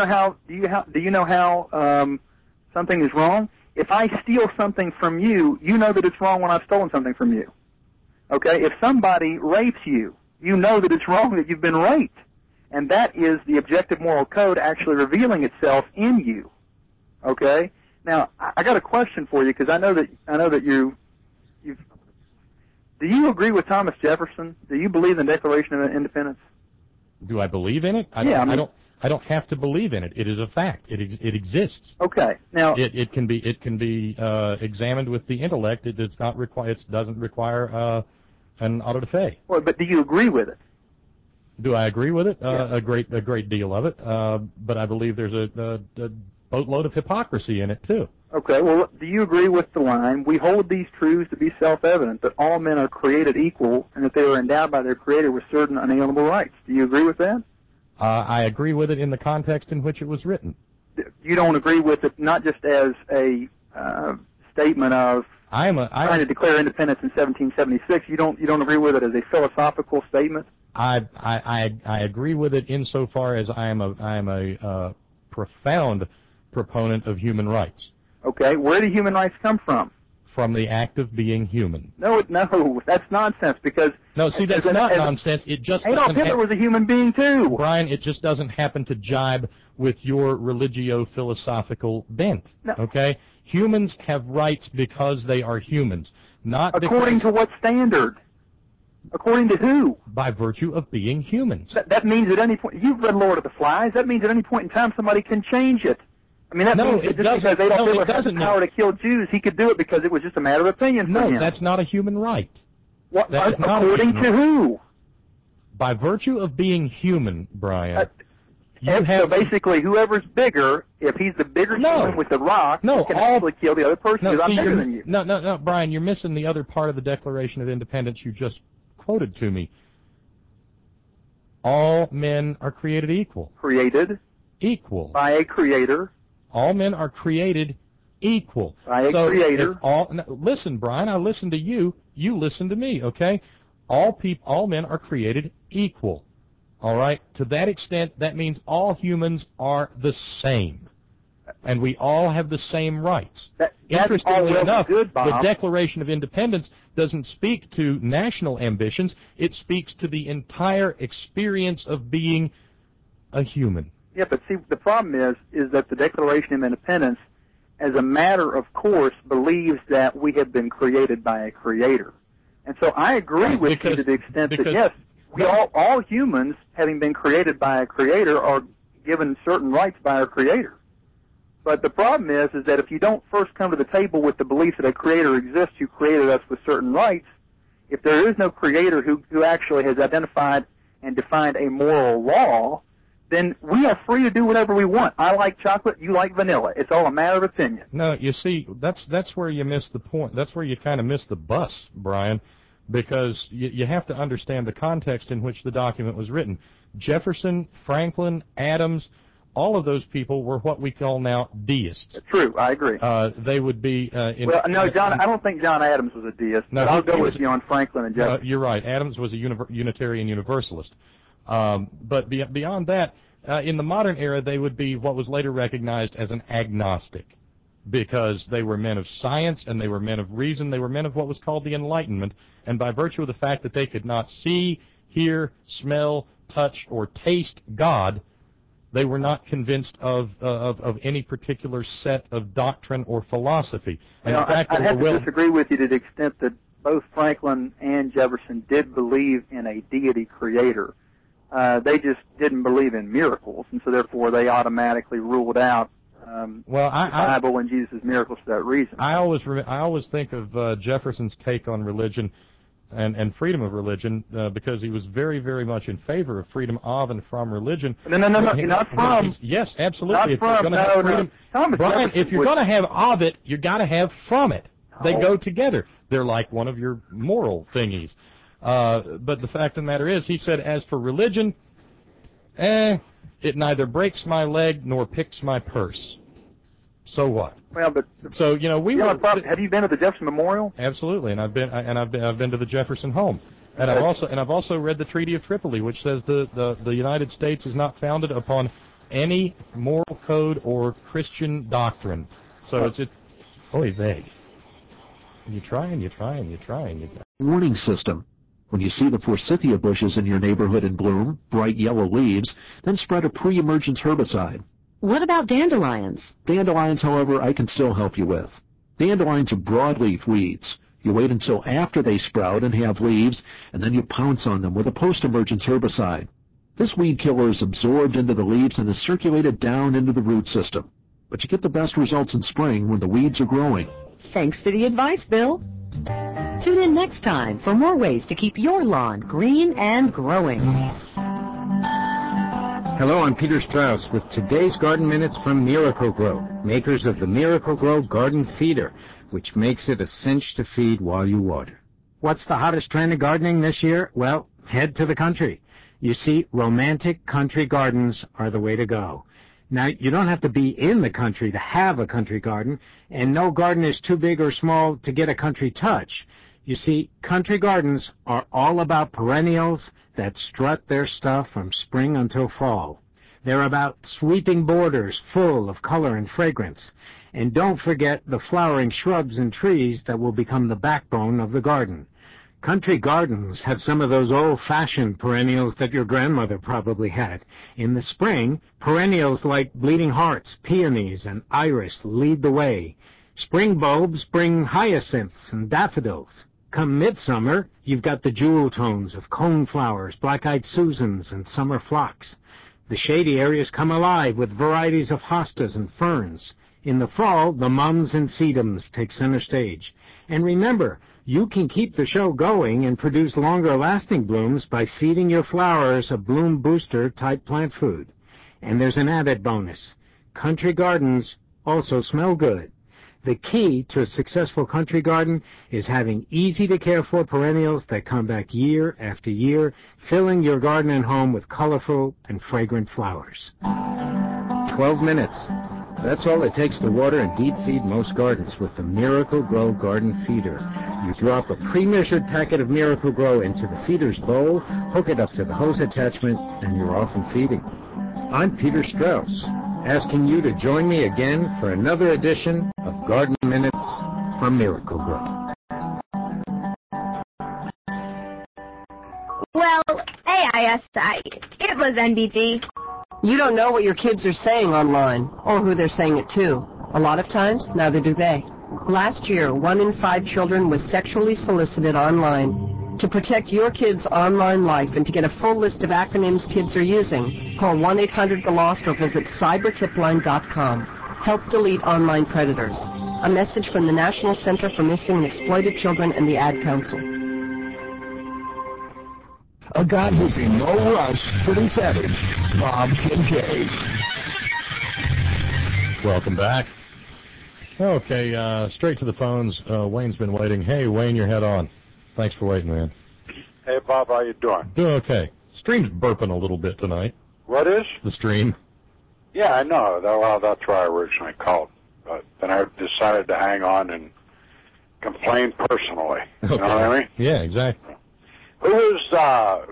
know how something is wrong? If I steal something from you, you know that it's wrong when I've stolen something from you. Okay? If somebody rapes you, you know that it's wrong that you've been raped. And that is the objective moral code actually revealing itself in you. Okay? Now, I got a question for you because I know that you've. Do you agree with Thomas Jefferson? Do you believe in the Declaration of Independence? Do I believe in it? I don't have to believe in it. It is a fact. It exists. Okay. Now it can be examined with the intellect. It doesn't require an auto da fe. Well, but do you agree with it? Do I agree with it? A great deal of it. But I believe there's a boatload of hypocrisy in it too. Okay. Well, do you agree with the line, "We hold these truths to be self-evident, that all men are created equal, and that they are endowed by their Creator with certain unalienable rights"? Do you agree with that? I agree with it in the context in which it was written. You don't agree with it not just as a statement of trying to declare independence in 1776. You don't agree with it as a philosophical statement. I agree with it insofar as I am a profound proponent of human rights. Okay, where do human rights come from? from the act of being human. No, that's nonsense because... No, see, that's not nonsense. It just Adolf Hitler was a human being too. Brian, it just doesn't happen to jibe with your religio-philosophical bent, okay? Humans have rights because they are humans, not according to what standard? According to who? By virtue of being humans. That means at any point... You've read Lord of the Flies. That means at any point in time somebody can change it. I mean, that means just because Adolf Hitler had the power to kill Jews, he could do it because it was just a matter of opinion for him. No, that's not a human right. What? According to who? By virtue of being human, Brian. So basically, whoever's bigger, if he's the bigger human with the rock, he can actually kill the other person because I'm bigger than you. No, Brian, you're missing the other part of the Declaration of Independence you just quoted to me. All men are created equal. Created? Equal. By a creator. All men are created equal. By a creator. Listen, Brian, I listen to you. You listen to me, okay? All men are created equal. All right? To that extent, that means all humans are the same. And we all have the same rights. Interestingly enough, the Declaration of Independence doesn't speak to national ambitions. It speaks to the entire experience of being a human. Yeah, but see, the problem is that the Declaration of Independence, as a matter of course, believes that we have been created by a creator. And so I agree with you to the extent that, yes, we all humans, having been created by a creator, are given certain rights by our creator. But the problem is that if you don't first come to the table with the belief that a creator exists who created us with certain rights, if there is no creator who actually has identified and defined a moral law, then we are free to do whatever we want. I like chocolate, you like vanilla. It's all a matter of opinion. No, you see, that's where you miss the point. That's where you kind of miss the bus, Brian, because you have to understand the context in which the document was written. Jefferson, Franklin, Adams, all of those people were what we call now deists. True, I agree. They would be... John, I don't think John Adams was a deist, but I'll go with you on Franklin and Jefferson. You're right. Adams was a Unitarian Universalist. But beyond that, in the modern era, they would be what was later recognized as an agnostic, because they were men of science and they were men of reason. They were men of what was called the Enlightenment, and by virtue of the fact that they could not see, hear, smell, touch, or taste God, they were not convinced of any particular set of doctrine or philosophy. And in fact, I have to disagree with you to the extent that both Franklin and Jefferson did believe in a deity creator. They just didn't believe in miracles, and so therefore they automatically ruled out the Bible and Jesus' miracles for that reason. I always think of Jefferson's take on religion and freedom of religion because he was very, very much in favor of freedom of and from religion. No, you're not from. Yes, absolutely. Not from. No. Brian, if you're going to have of it, you got to have from it. They go together. They're like one of your moral thingies. But the fact of the matter is, he said, as for religion, it neither breaks my leg nor picks my purse. So what? Well, but so have you been to the Jefferson Memorial? Absolutely, and I've been to the Jefferson Home, and I've also read the Treaty of Tripoli, which says the United States is not founded upon any moral code or Christian doctrine. So it's oy vey. You're trying. Warning system. When you see the forsythia bushes in your neighborhood in bloom, bright yellow leaves, then spread a pre-emergence herbicide. What about dandelions? Dandelions, however, I can still help you with. Dandelions are broadleaf weeds. You wait until after they sprout and have leaves, and then you pounce on them with a post-emergence herbicide. This weed killer is absorbed into the leaves and is circulated down into the root system. But you get the best results in spring when the weeds are growing. Thanks for the advice, Bill. Tune in next time for more ways to keep your lawn green and growing. Hello, I'm Peter Strauss with today's Garden Minutes from Miracle-Gro, makers of the Miracle-Gro Garden Feeder, which makes it a cinch to feed while you water. What's the hottest trend in gardening this year? Well, head to the country. You see, romantic country gardens are the way to go. Now, you don't have to be in the country to have a country garden, and no garden is too big or small to get a country touch. You see, country gardens are all about perennials that strut their stuff from spring until fall. They're about sweeping borders full of color and fragrance. And don't forget the flowering shrubs and trees that will become the backbone of the garden. Country gardens have some of those old-fashioned perennials that your grandmother probably had. In the spring, perennials like bleeding hearts, peonies, and iris lead the way. Spring bulbs bring hyacinths and daffodils. Come midsummer, you've got the jewel tones of coneflowers, black-eyed Susans, and summer phlox. The shady areas come alive with varieties of hostas and ferns. In the fall, the mums and sedums take center stage. And remember, you can keep the show going and produce longer-lasting blooms by feeding your flowers a bloom booster-type plant food. And there's an added bonus. Country gardens also smell good. The key to a successful country garden is having easy-to-care-for perennials that come back year after year, filling your garden and home with colorful and fragrant flowers. 12 minutes. That's all it takes to water and deep feed most gardens with the Miracle-Gro Garden Feeder. You drop a pre-measured packet of Miracle-Gro into the feeder's bowl, hook it up to the hose attachment, and you're off and feeding. I'm Peter Strauss, asking you to join me again for another edition of Garden Minutes from Miracle-Gro. Well, AISI, it was NBG. You don't know what your kids are saying online, or who they're saying it to. A lot of times, neither do they. Last year, 1 in 5 children was sexually solicited online. To protect your kids' online life and to get a full list of acronyms kids are using, call 1-800-THE-LOST or visit cybertipline.com. Help delete online predators. A message from the National Center for Missing and Exploited Children and the Ad Council. A guy who's in no rush to be savage, Bob Kincaid. Welcome back. Okay, straight to the phones. Wayne's been waiting. Hey, Wayne, your head on. Thanks for waiting, man. Hey, Bob, how you doing? Doing okay. Stream's burping a little bit tonight. What is? The stream. Yeah, I know. Well, that's why I originally called. But then I decided to hang on and complain personally. You know what I mean? Yeah, exactly. Who was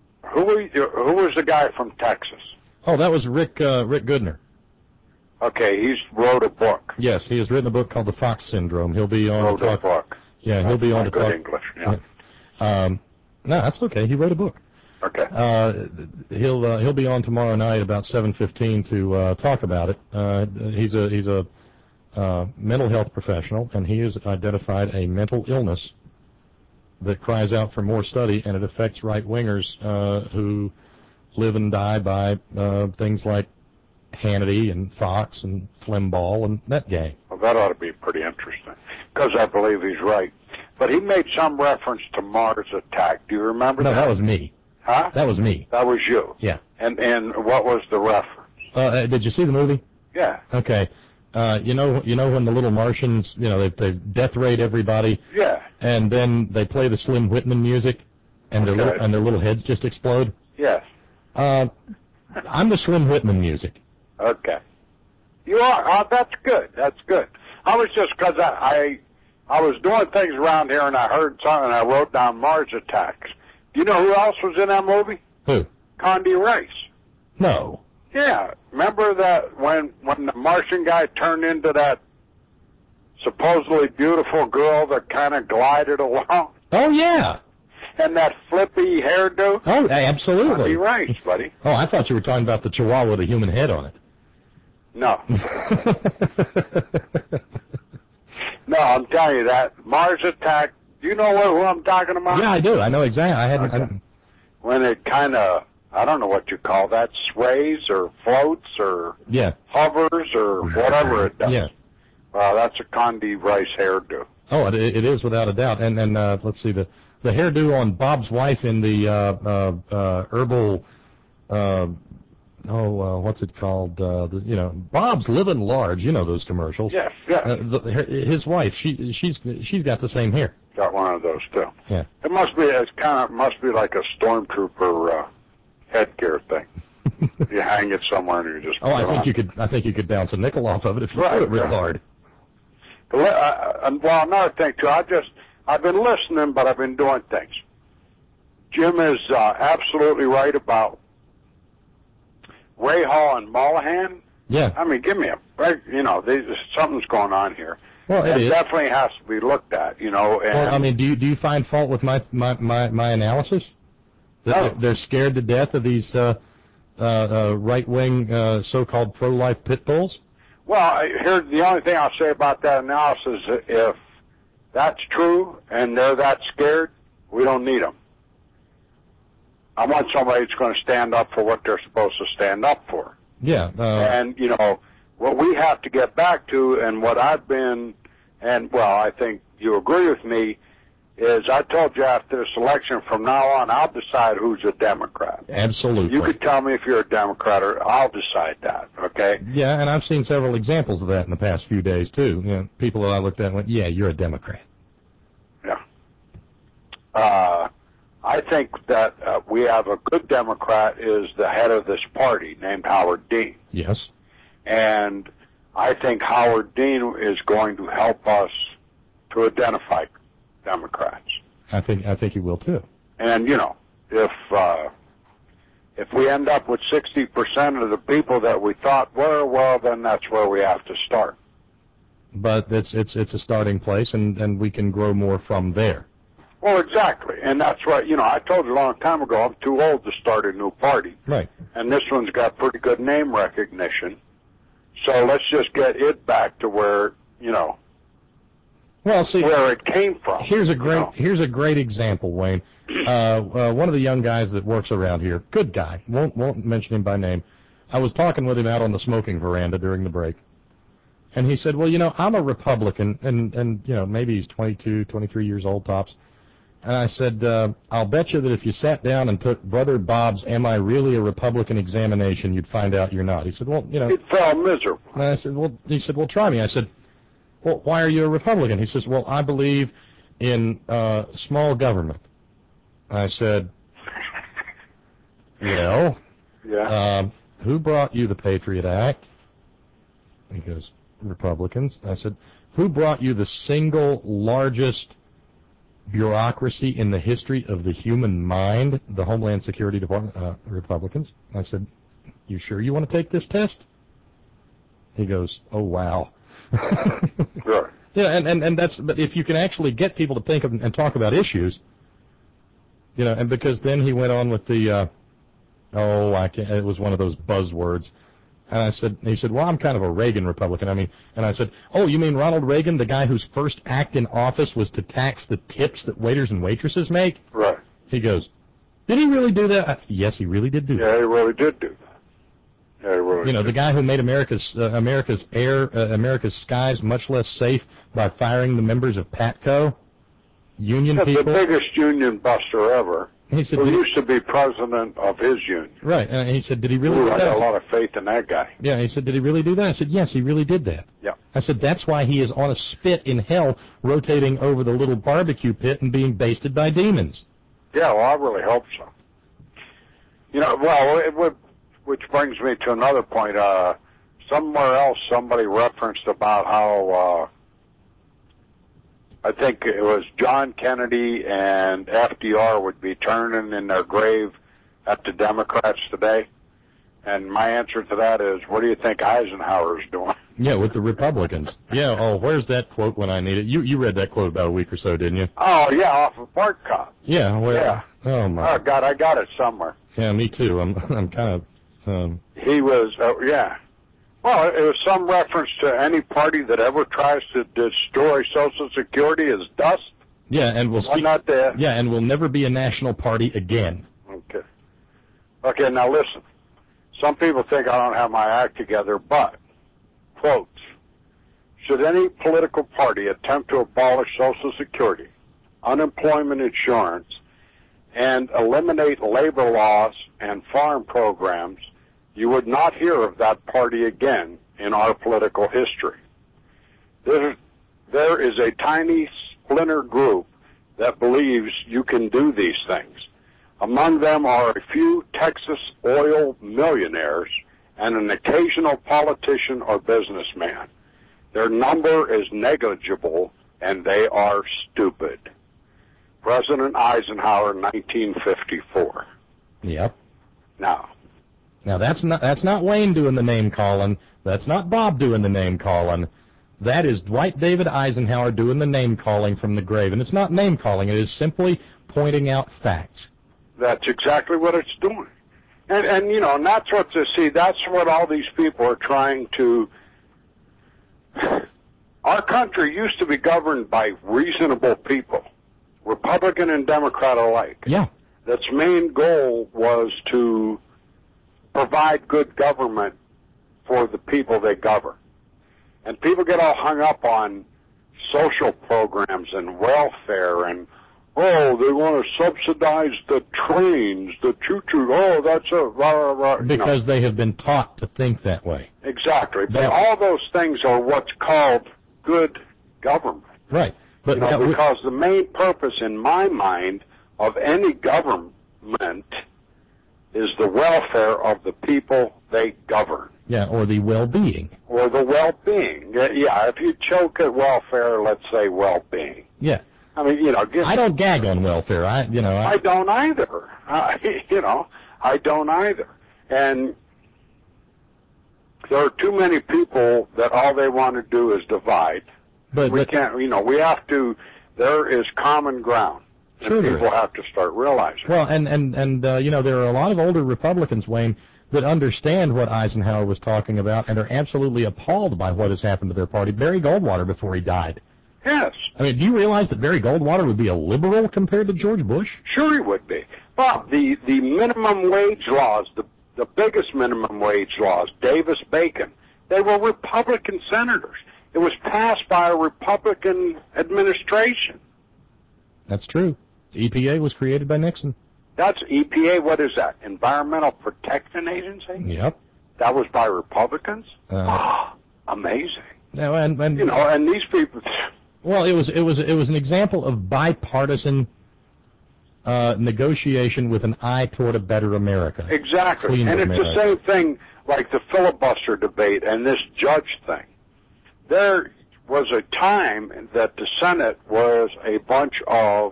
the guy from Texas? Oh, that was Rick Goodner. Okay, he's wrote a book. Yes, he has written a book called The Fox Syndrome. He'll be on wrote to talk. A book. Yeah, he'll be on to good talk. English. Yeah. No, that's okay. He wrote a book. Okay. He'll be on tomorrow night about 7:15 to talk about it. He's a mental health professional, and he has identified a mental illness that cries out for more study, and it affects right-wingers who live and die by things like Hannity and Fox and Flimbaugh and that gang. Well, that ought to be pretty interesting, because I believe he's right. But he made some reference to Mars Attack. Do you remember that? No, that was me. Huh? That was me. That was you. Yeah. And what was the reference? Did you see the movie? Yeah. Okay. You know when the little Martians, they death rate everybody. Yeah. And then they play the Slim Whitman music, and their little heads just explode. Yes. I'm the Slim Whitman music. Okay. You are. Oh, that's good. That's good. I was just because I was doing things around here and I heard something and I wrote down Mars Attacks. Do you know who else was in that movie? Who? Condi Rice. No. Yeah. Remember that when the Martian guy turned into that supposedly beautiful girl that kind of glided along? Oh, yeah. And that flippy hairdo? Oh, absolutely. Condi Rice, buddy. Oh, I thought you were talking about the Chihuahua with a human head on it. No. No, I'm telling you that. Mars Attack, do you know who I'm talking about? Yeah, I do. I know exactly. I hadn't. When it kind of, I don't know what you call that, sways or floats or hovers or whatever it does. Yeah. Well, that's a Condi Rice hairdo. Oh, it is without a doubt. And then let's see, the hairdo on Bob's wife in the herbal, what's it called? Bob's Living Large. You know those commercials. Yes, yeah. His wife, she's got the same hair. Got one of those too. Yeah. It must be like a stormtrooper headgear thing. You hang it somewhere and you just. Oh, I think you could bounce a nickel off of it if you put it real hard. Well, another thing too. I've been listening, but I've been doing things. Jim is absolutely right about Ray Hall and Mollahan? Yeah. I mean, give me a break. You know, something's going on here. Well, it definitely has to be looked at, you know. And well, I mean, do you find fault with my analysis? That they're scared to death of these right-wing so-called pro-life pit bulls? Well, here's the only thing I'll say about that analysis. If that's true and they're that scared, we don't need them. I want somebody that's going to stand up for what they're supposed to stand up for. Yeah. And, you know, what we have to get back to, and what I've been, and, well, I think you agree with me, is I told you after this election, from now on, I'll decide who's a Democrat. Absolutely. You could tell me if you're a Democrat, or I'll decide that, okay? Yeah, and I've seen several examples of that in the past few days, too. You know, people that I looked at and went, yeah, you're a Democrat. Yeah. I think that we have a good Democrat is the head of this party named Howard Dean. Yes. And I think Howard Dean is going to help us to identify Democrats. I think he will too. And you know, if we end up with 60% of the people that we thought were, well, then that's where we have to start. But it's a starting place, and we can grow more from there. Well, exactly, and that's what, you know, I told you a long time ago, I'm too old to start a new party. Right. And this one's got pretty good name recognition. So let's just get it back to where, you know, well, see, where it came from. Here's a great example, Wayne. One of the young guys that works around here, good guy, won't mention him by name. I was talking with him out on the smoking veranda during the break. And he said, well, you know, I'm a Republican, and you know, maybe he's 22, 23 years old tops. And I said, I'll bet you that if you sat down and took Brother Bob's Am I Really a Republican examination, you'd find out you're not. He said, well, you know. It fell miserable. And I said, well, he said, well, try me. I said, well, why are you a Republican? He says, well, I believe in small government. I said, well, yeah. Who brought you the Patriot Act? He goes, Republicans. I said, who brought you the single largest bureaucracy in the history of the human mind, the Homeland Security Department? Republicans. I said, you sure you want to take this test? He goes, oh, wow. Sure. Yeah, and that's, but if you can actually get people to think of and talk about issues, you know, and because then he went on with the, it was one of those buzzwords. And he said, well, I'm kind of a Reagan Republican. I mean, and I said, oh, you mean Ronald Reagan, the guy whose first act in office was to tax the tips that waiters and waitresses make? Right. He goes, did he really do that? I said, yes, he really did do that. Yeah, he really did do that. Yeah, he really you know, did. The guy who made America's skies much less safe by firing the members of PATCO, union people. The biggest union buster ever. He said, who used to be president of his union. Right, and he said, did he really do that? I got a lot of faith in that guy. Yeah, he said, did he really do that? I said, yes, he really did that. Yeah. I said, that's why he is on a spit in hell rotating over the little barbecue pit and being basted by demons. Yeah, well, I really hope so. You know, well, which brings me to another point. Somewhere else, somebody referenced about how I think it was John Kennedy and FDR would be turning in their grave at the Democrats today. And my answer to that is, what do you think Eisenhower's doing? Yeah, with the Republicans. Yeah, oh, where's that quote when I need it? You read that quote about a week or so, didn't you? Oh, yeah, off of Bart Cop. Yeah, well, yeah. Oh, my. Oh, God, I got it somewhere. Yeah, me too. I'm kind of... He was, yeah. Well, it was some reference to any party that ever tries to destroy Social Security is dust. Yeah, and we'll never be a national party again. Okay. Okay, now listen. Some people think I don't have my act together, but, quotes, should any political party attempt to abolish Social Security, unemployment insurance, and eliminate labor laws and farm programs, you would not hear of that party again in our political history. There is a tiny splinter group that believes you can do these things. Among them are a few Texas oil millionaires and an occasional politician or businessman. Their number is negligible, and they are stupid. President Eisenhower, 1954. Yep. Now, Now, that's not Wayne doing the name calling. That's not Bob doing the name calling. That is Dwight David Eisenhower doing the name calling from the grave. And it's not name calling. It is simply pointing out facts. That's exactly what it's doing. And you know, and that's what that's what all these people are trying to. Our country used to be governed by reasonable people, Republican and Democrat alike. Yeah. That's main goal was to provide good government for the people they govern. And people get all hung up on social programs and welfare and, oh, they want to subsidize the trains, the choo-choo, oh, that's a rah, rah, rah. Because they have been taught to think that way. Exactly. But all those things are what's called good government. Right. But because the main purpose in my mind of any government is the welfare of the people they govern. Yeah, or the well-being. Or the well-being. Yeah, if you choke at welfare, let's say well-being. Yeah. I mean, you know, I don't gag on welfare. I don't either. I don't either. And there are too many people that all they want to do is divide. But we can't, we have to, there is common ground. Sure, and people have to start realizing. Well, and there are a lot of older Republicans, Wayne, that understand what Eisenhower was talking about and are absolutely appalled by what has happened to their party. Barry Goldwater, before he died. Yes. I mean, do you realize that Barry Goldwater would be a liberal compared to George Bush? Sure he would be. Bob, the minimum wage laws, the biggest minimum wage laws, Davis-Bacon, they were Republican senators. It was passed by a Republican administration. That's true. The EPA was created by Nixon. That's EPA. What is that? Environmental Protection Agency? Yep. That was by Republicans? Amazing. Now, and and these people. Well, it was an example of bipartisan negotiation with an eye toward a better America. Exactly. And it's the same thing like the filibuster debate and this judge thing. There was a time that the Senate was a bunch of,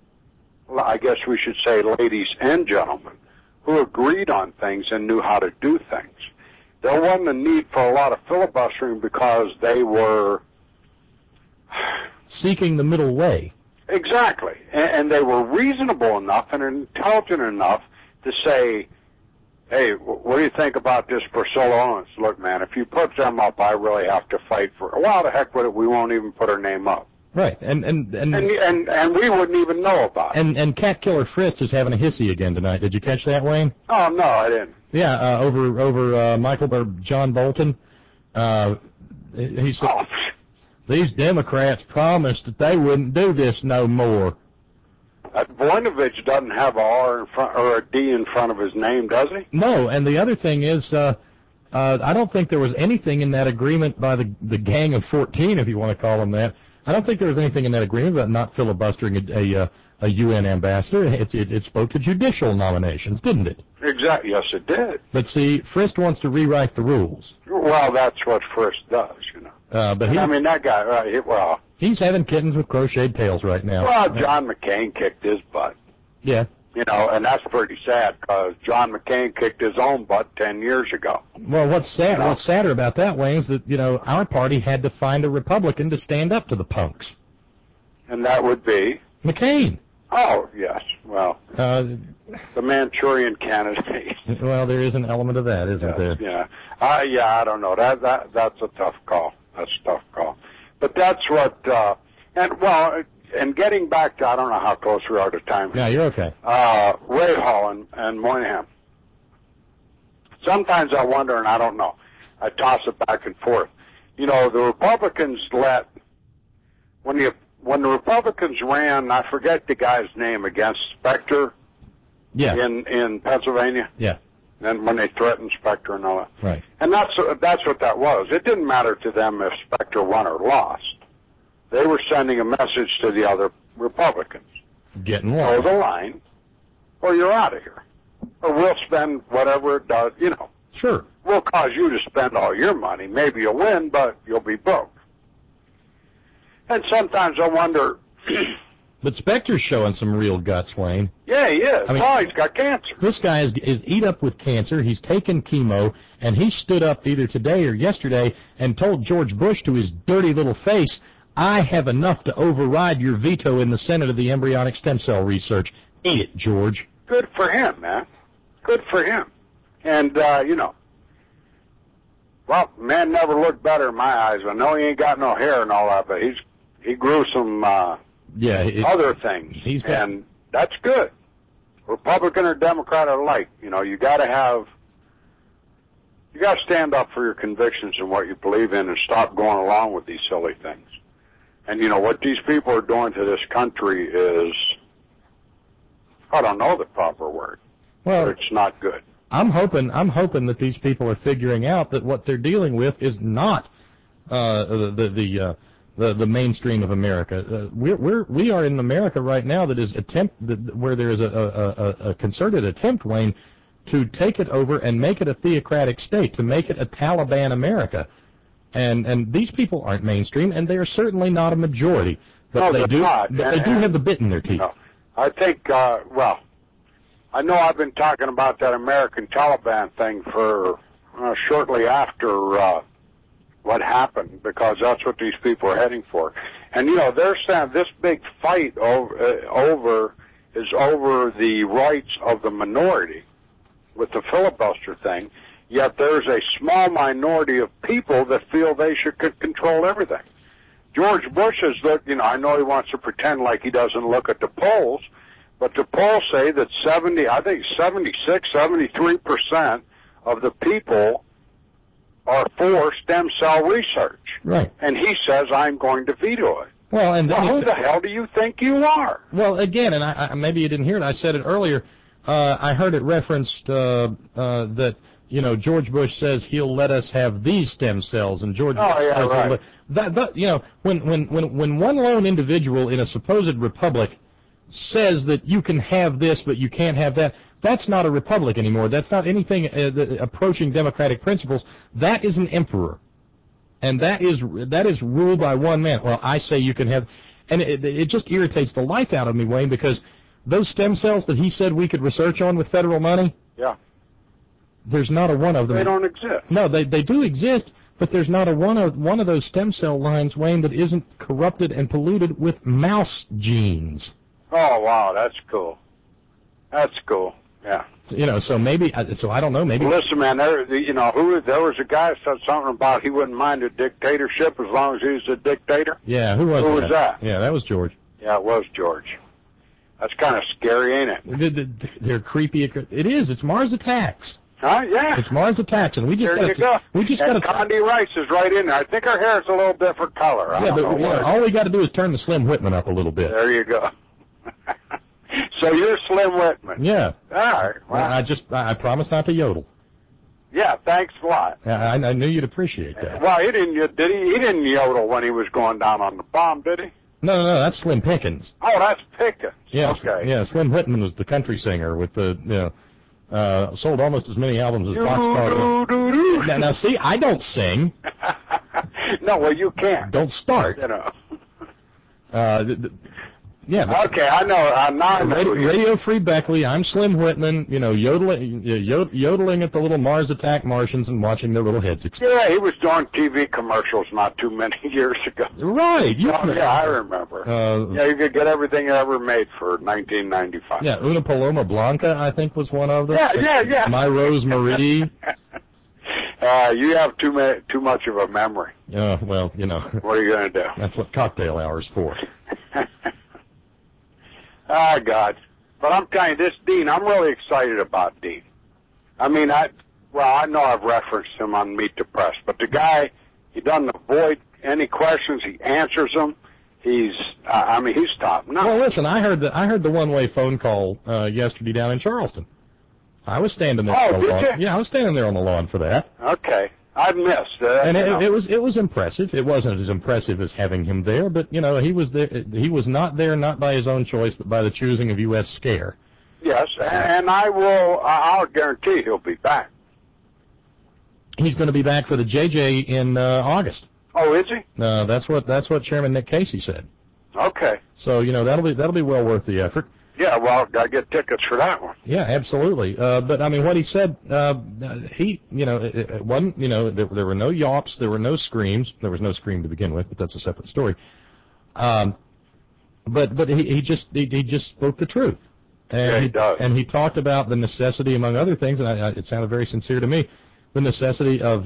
I guess we should say ladies and gentlemen, who agreed on things and knew how to do things. There wasn't a need for a lot of filibustering because they were seeking the middle way. Exactly. And they were reasonable enough and intelligent enough to say, hey, what do you think about this Priscilla Owens? Look, man, if you put them up, I really have to fight for her. Well, the heck with it, we won't even put her name up. Right, and we wouldn't even know about it. And Cat Killer Frist is having a hissy again tonight. Did you catch that, Wayne? Oh no, I didn't. Yeah, over Michael or John Bolton. He said these Democrats promised that they wouldn't do this no more. Voinovich doesn't have a R in front or a D in front of his name, does he? No, and the other thing is, I don't think there was anything in that agreement by the Gang of 14, if you want to call them that. I don't think there was anything in that agreement about not filibustering a UN ambassador. It spoke to judicial nominations, didn't it? Exactly. Yes, it did. But see, Frist wants to rewrite the rules. Well, that's what Frist does, But that guy, right? He's having kittens with crocheted tails right now. Well, John McCain kicked his butt. Yeah. And that's pretty sad because John McCain kicked his own butt 10 years ago. Well, what's sad? What's sadder about that, Wayne, is that our party had to find a Republican to stand up to the punks. And that would be McCain. Oh yes, well, the Manchurian candidate. Well, there is an element of that, isn't there? Yeah, I don't know. That's a tough call. That's a tough call. But that's what. And getting back to, I don't know how close we are to time. Yeah, you're okay. Ray Hall and Moynihan. Sometimes I wonder, and I don't know. I toss it back and forth. The Republicans when the Republicans ran, I forget the guy's name, against Specter. Yeah. In Pennsylvania. Yeah. And when they threatened Specter and all that. Right. And that's what that was. It didn't matter to them if Specter won or lost. They were sending a message to the other Republicans. Getting lost. Hold the line, or you're out of here. Or we'll spend whatever it does, Sure. We'll cause you to spend all your money. Maybe you'll win, but you'll be broke. And sometimes I wonder, But Specter's showing some real guts, Wayne. Yeah, he is. I mean, he's got cancer. This guy is eat up with cancer. He's taken chemo, and he stood up either today or yesterday and told George Bush to his dirty little face, I have enough to override your veto in the Senate of the embryonic stem cell research. Eat it, George. Good for him, man. Good for him. And, well, man never looked better in my eyes. I know he ain't got no hair and all that, but he grew some other things, and that's good. Republican or Democrat alike, you got to stand up for your convictions and what you believe in and stop going along with these silly things. And, what these people are doing to this country is, I don't know the proper word, but it's not good. I'm hoping that these people are figuring out that what they're dealing with is not the mainstream of America. We are in America right now that is where there is a concerted attempt, Wayne, to take it over and make it a theocratic state, to make it a Taliban America. And these people aren't mainstream, and they are certainly not a majority. But they do have the bit in their teeth. No. I think, I know I've been talking about that American Taliban thing for shortly after what happened, because that's what these people are heading for. And, they're saying this big fight is over the rights of the minority with the filibuster thing, yet there's a small minority of people that feel they should control everything. George Bush has looked, I know he wants to pretend like he doesn't look at the polls, but the polls say that 73% of the people are for stem cell research. Right. And he says, I'm going to veto it. Well, and then who the hell do you think you are? Well, again, and I maybe you didn't hear it, I said it earlier, I heard it referenced that, George Bush says he'll let us have these stem cells, and George Bush says right. When one lone individual in a supposed republic says that you can have this but you can't have that, that's not a republic anymore. That's not anything approaching democratic principles. That is an emperor, and that is ruled by one man. Well, I say you can have, and it just irritates the life out of me, Wayne, because those stem cells that he said we could research on with federal money, there's not a one of them. They don't exist. No, they do exist, but there's not a one of those stem cell lines, Wayne, that isn't corrupted and polluted with mouse genes. Oh, wow, that's cool. That's cool, yeah. So maybe, so I don't know, maybe. Listen, man, there was a guy that said something about he wouldn't mind a dictatorship as long as he was a dictator. Yeah, who was that? Yeah, that was George. Yeah, it was George. That's kind of scary, ain't it? They're creepy. It is. It's Mars Attacks. Huh? Yeah. It's Mars Attacks, and we just got to. Condi Rice is right in there. I think her hair is a little different color. All we got to do is turn the Slim Whitman up a little bit. There you go. So you're Slim Whitman. Yeah. All right. Well, I promise not to yodel. Yeah, thanks a lot. I knew you'd appreciate that. Well, he didn't. Did he? He didn't yodel when he was going down on the bomb, did he? No, that's Slim Pickens. Oh, that's Pickens. Yeah. Okay. Yeah, Slim Whitman was the country singer with the sold almost as many albums as Boxcar. Now, see, I don't sing. No, well, you can't. Don't start. Yeah. Okay, I know. Radio Free Beckley. I'm Slim Whitman. Yodeling at the little Mars Attack Martians and watching their little heads explode. Yeah, he was doing TV commercials not too many years ago. Right. Yeah, I remember. You could get everything ever made for 1995. Yeah, Una Paloma Blanca, I think, was one of them. Yeah. My Rose Marie. You have too much of a memory. Well, What are you going to do? That's what cocktail hour's for. Ah, God. But I'm telling you, this Dean, I'm really excited about Dean. I mean, I know I've referenced him on Meet the Press, but the guy, he doesn't avoid any questions. He answers them. He's top notch. Well, listen, I heard the one-way phone call yesterday down in Charleston. I was standing there. Oh, did you? Yeah, I was standing there on the lawn for that. Okay. I've missed. And it was impressive. It wasn't as impressive as having him there, but he was there. He was not there, not by his own choice, but by the choosing of U.S. Scare. Yes, and I'll guarantee he'll be back. He's going to be back for the JJ in August. Oh, is he? That's what Chairman Nick Casey said. Okay. So, that'll be well worth the effort. Yeah, well, I get tickets for that one. Yeah, absolutely. But I mean, what he said, it wasn't, there were no yawps, there were no screams. There was no scream to begin with, but that's a separate story. But he just spoke the truth. And he does. And he talked about the necessity, among other things, and it sounded very sincere to me, the necessity of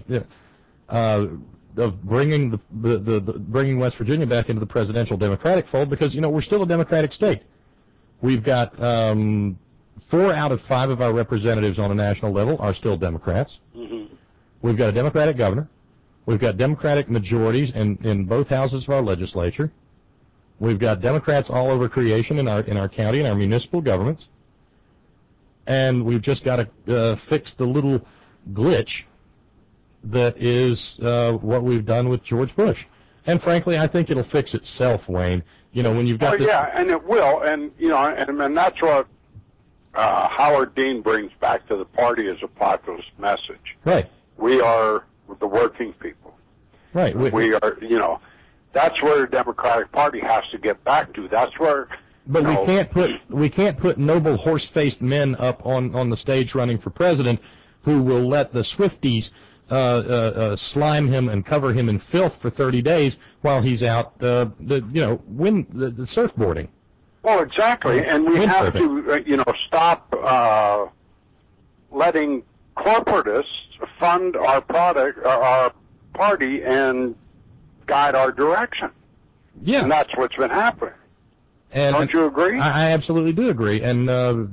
bringing bringing West Virginia back into the presidential Democratic fold, because we're still a Democratic state. We've got 4 out of 5 of our representatives on a national level are still Democrats. Mm-hmm. We've got a Democratic governor. We've got Democratic majorities in both houses of our legislature. We've got Democrats all over creation in our county and our municipal governments. And we've just got to fix the little glitch that is what we've done with George Bush. And frankly, I think it'll fix itself, Wayne. When you've got yeah, and it will, and and that's what Howard Dean brings back to the party as a populist message. Right. We are the working people. Right. We are, that's where the Democratic Party has to get back to. That's where. But we can't put noble horse-faced men up on the stage running for president who will let the Swifties slime him and cover him in filth for 30 days while he's out the surfboarding. Well, exactly, and we have to stop letting corporatists fund our party and guide our direction. Yeah, and that's what's been happening. And don't you agree? I absolutely do agree. And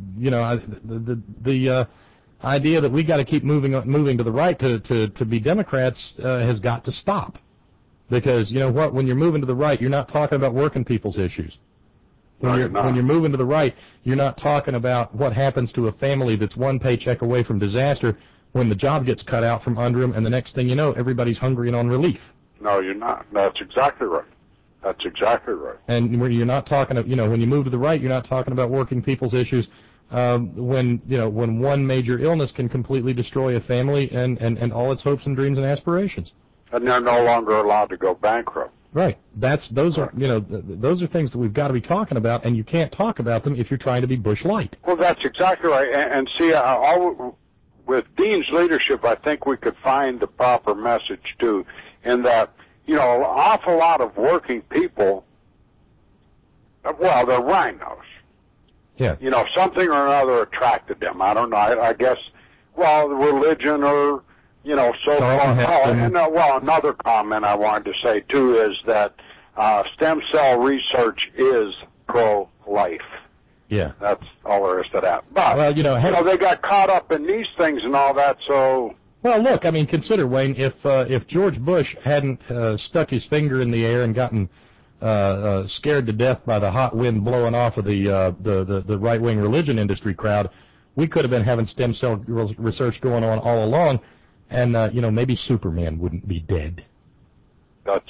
the idea that we got to keep moving to the right to be Democrats has got to stop, because when you're moving to the right, you're not talking about working people's issues. When you're moving to the right, you're not talking about what happens to a family that's one paycheck away from disaster when the job gets cut out from under them, and the next thing you know, everybody's hungry and on relief. No, you're not. That's exactly right. That's exactly right. And you're not talking, when you move to the right, you're not talking about working people's issues. When one major illness can completely destroy a family and all its hopes and dreams and aspirations. And they're no longer allowed to go bankrupt. Right. Those are things that we've got to be talking about, and you can't talk about them if you're trying to be Bush light. Well, that's exactly right. And see, with Dean's leadership, I think we could find the proper message too, in that an awful lot of working people, well, they're rhinos. Yeah. Something or another attracted them. I don't know. I guess, religion or, so forth. Another comment I wanted to say, too, is that stem cell research is pro-life. Yeah. That's all there is to that. But, they got caught up in these things and all that, so... Well, look, consider, Wayne, if George Bush hadn't stuck his finger in the air and gotten scared to death by the hot wind blowing off of the right-wing religion industry crowd, we could have been having stem cell research going on all along, and maybe Superman wouldn't be dead. That's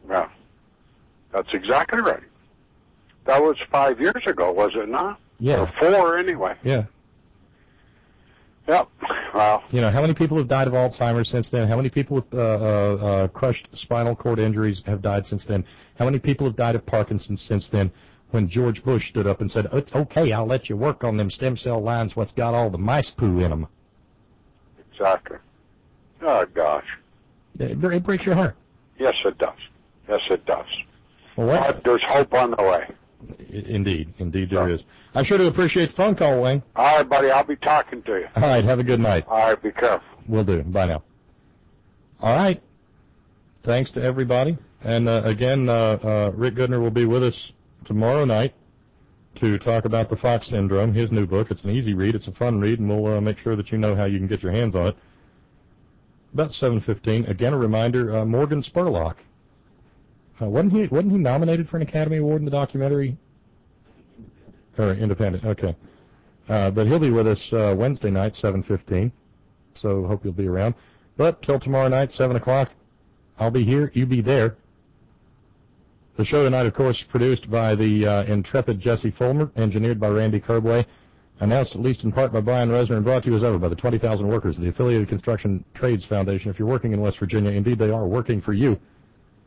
exactly right. That was 5 years ago, was it not? Yeah. Or 4 anyway. Yeah. Yep. Wow. How many people have died of Alzheimer's since then? How many people with crushed spinal cord injuries have died since then? How many people have died of Parkinson's since then? When George Bush stood up and said, "It's okay, I'll let you work on them stem cell lines what's got all the mice poo in them." Exactly. Oh, gosh. It breaks your heart. Yes, it does. Yes, it does. Well, but there's hope on the way. Indeed there is. I sure do appreciate the phone call, Wayne. All right, buddy, I'll be talking to you. All right, have a good night. All right, be careful. Will do. Bye now. All right. Thanks to everybody. And again, Rick Goodner will be with us tomorrow night to talk about the Fox Syndrome, his new book. It's an easy read. It's a fun read, and we'll make sure that you know how you can get your hands on it. About 7:15. Again, a reminder, Morgan Spurlock. Wasn't he nominated for an Academy Award in the documentary? Or independent, okay. But he'll be with us Wednesday night, 7:15. So hope you'll be around. But till tomorrow night, 7 o'clock, I'll be here. You be there. The show tonight, of course, produced by the intrepid Jesse Fulmer, engineered by Randy Kerbway, announced at least in part by Brian Resner, and brought to you as ever by the 20,000 workers of the Affiliated Construction Trades Foundation. If you're working in West Virginia, indeed they are working for you.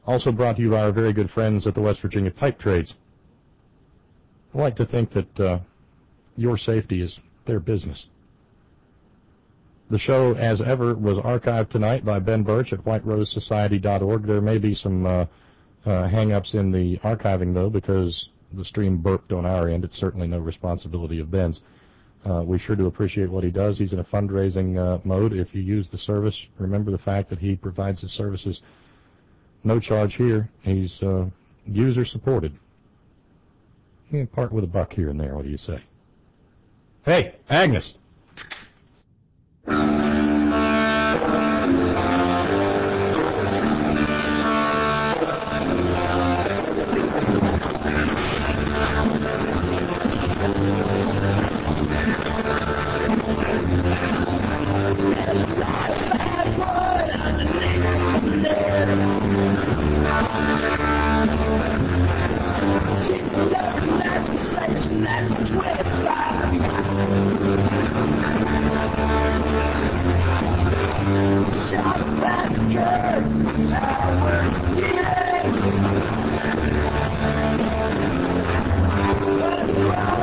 Also brought to you by our very good friends at the West Virginia Pipe Trades. I like to think that your safety is their business. The show, as ever, was archived tonight by Ben Birch at whiterosesociety.org. There may be some hang-ups in the archiving, though, because the stream burped on our end. It's certainly no responsibility of Ben's. We sure do appreciate what he does. He's in a fundraising mode. If you use the service, remember the fact that he provides his services no charge here. He's user-supported. You can part with a buck here and there. What do you say? Hey, Agnes! Shout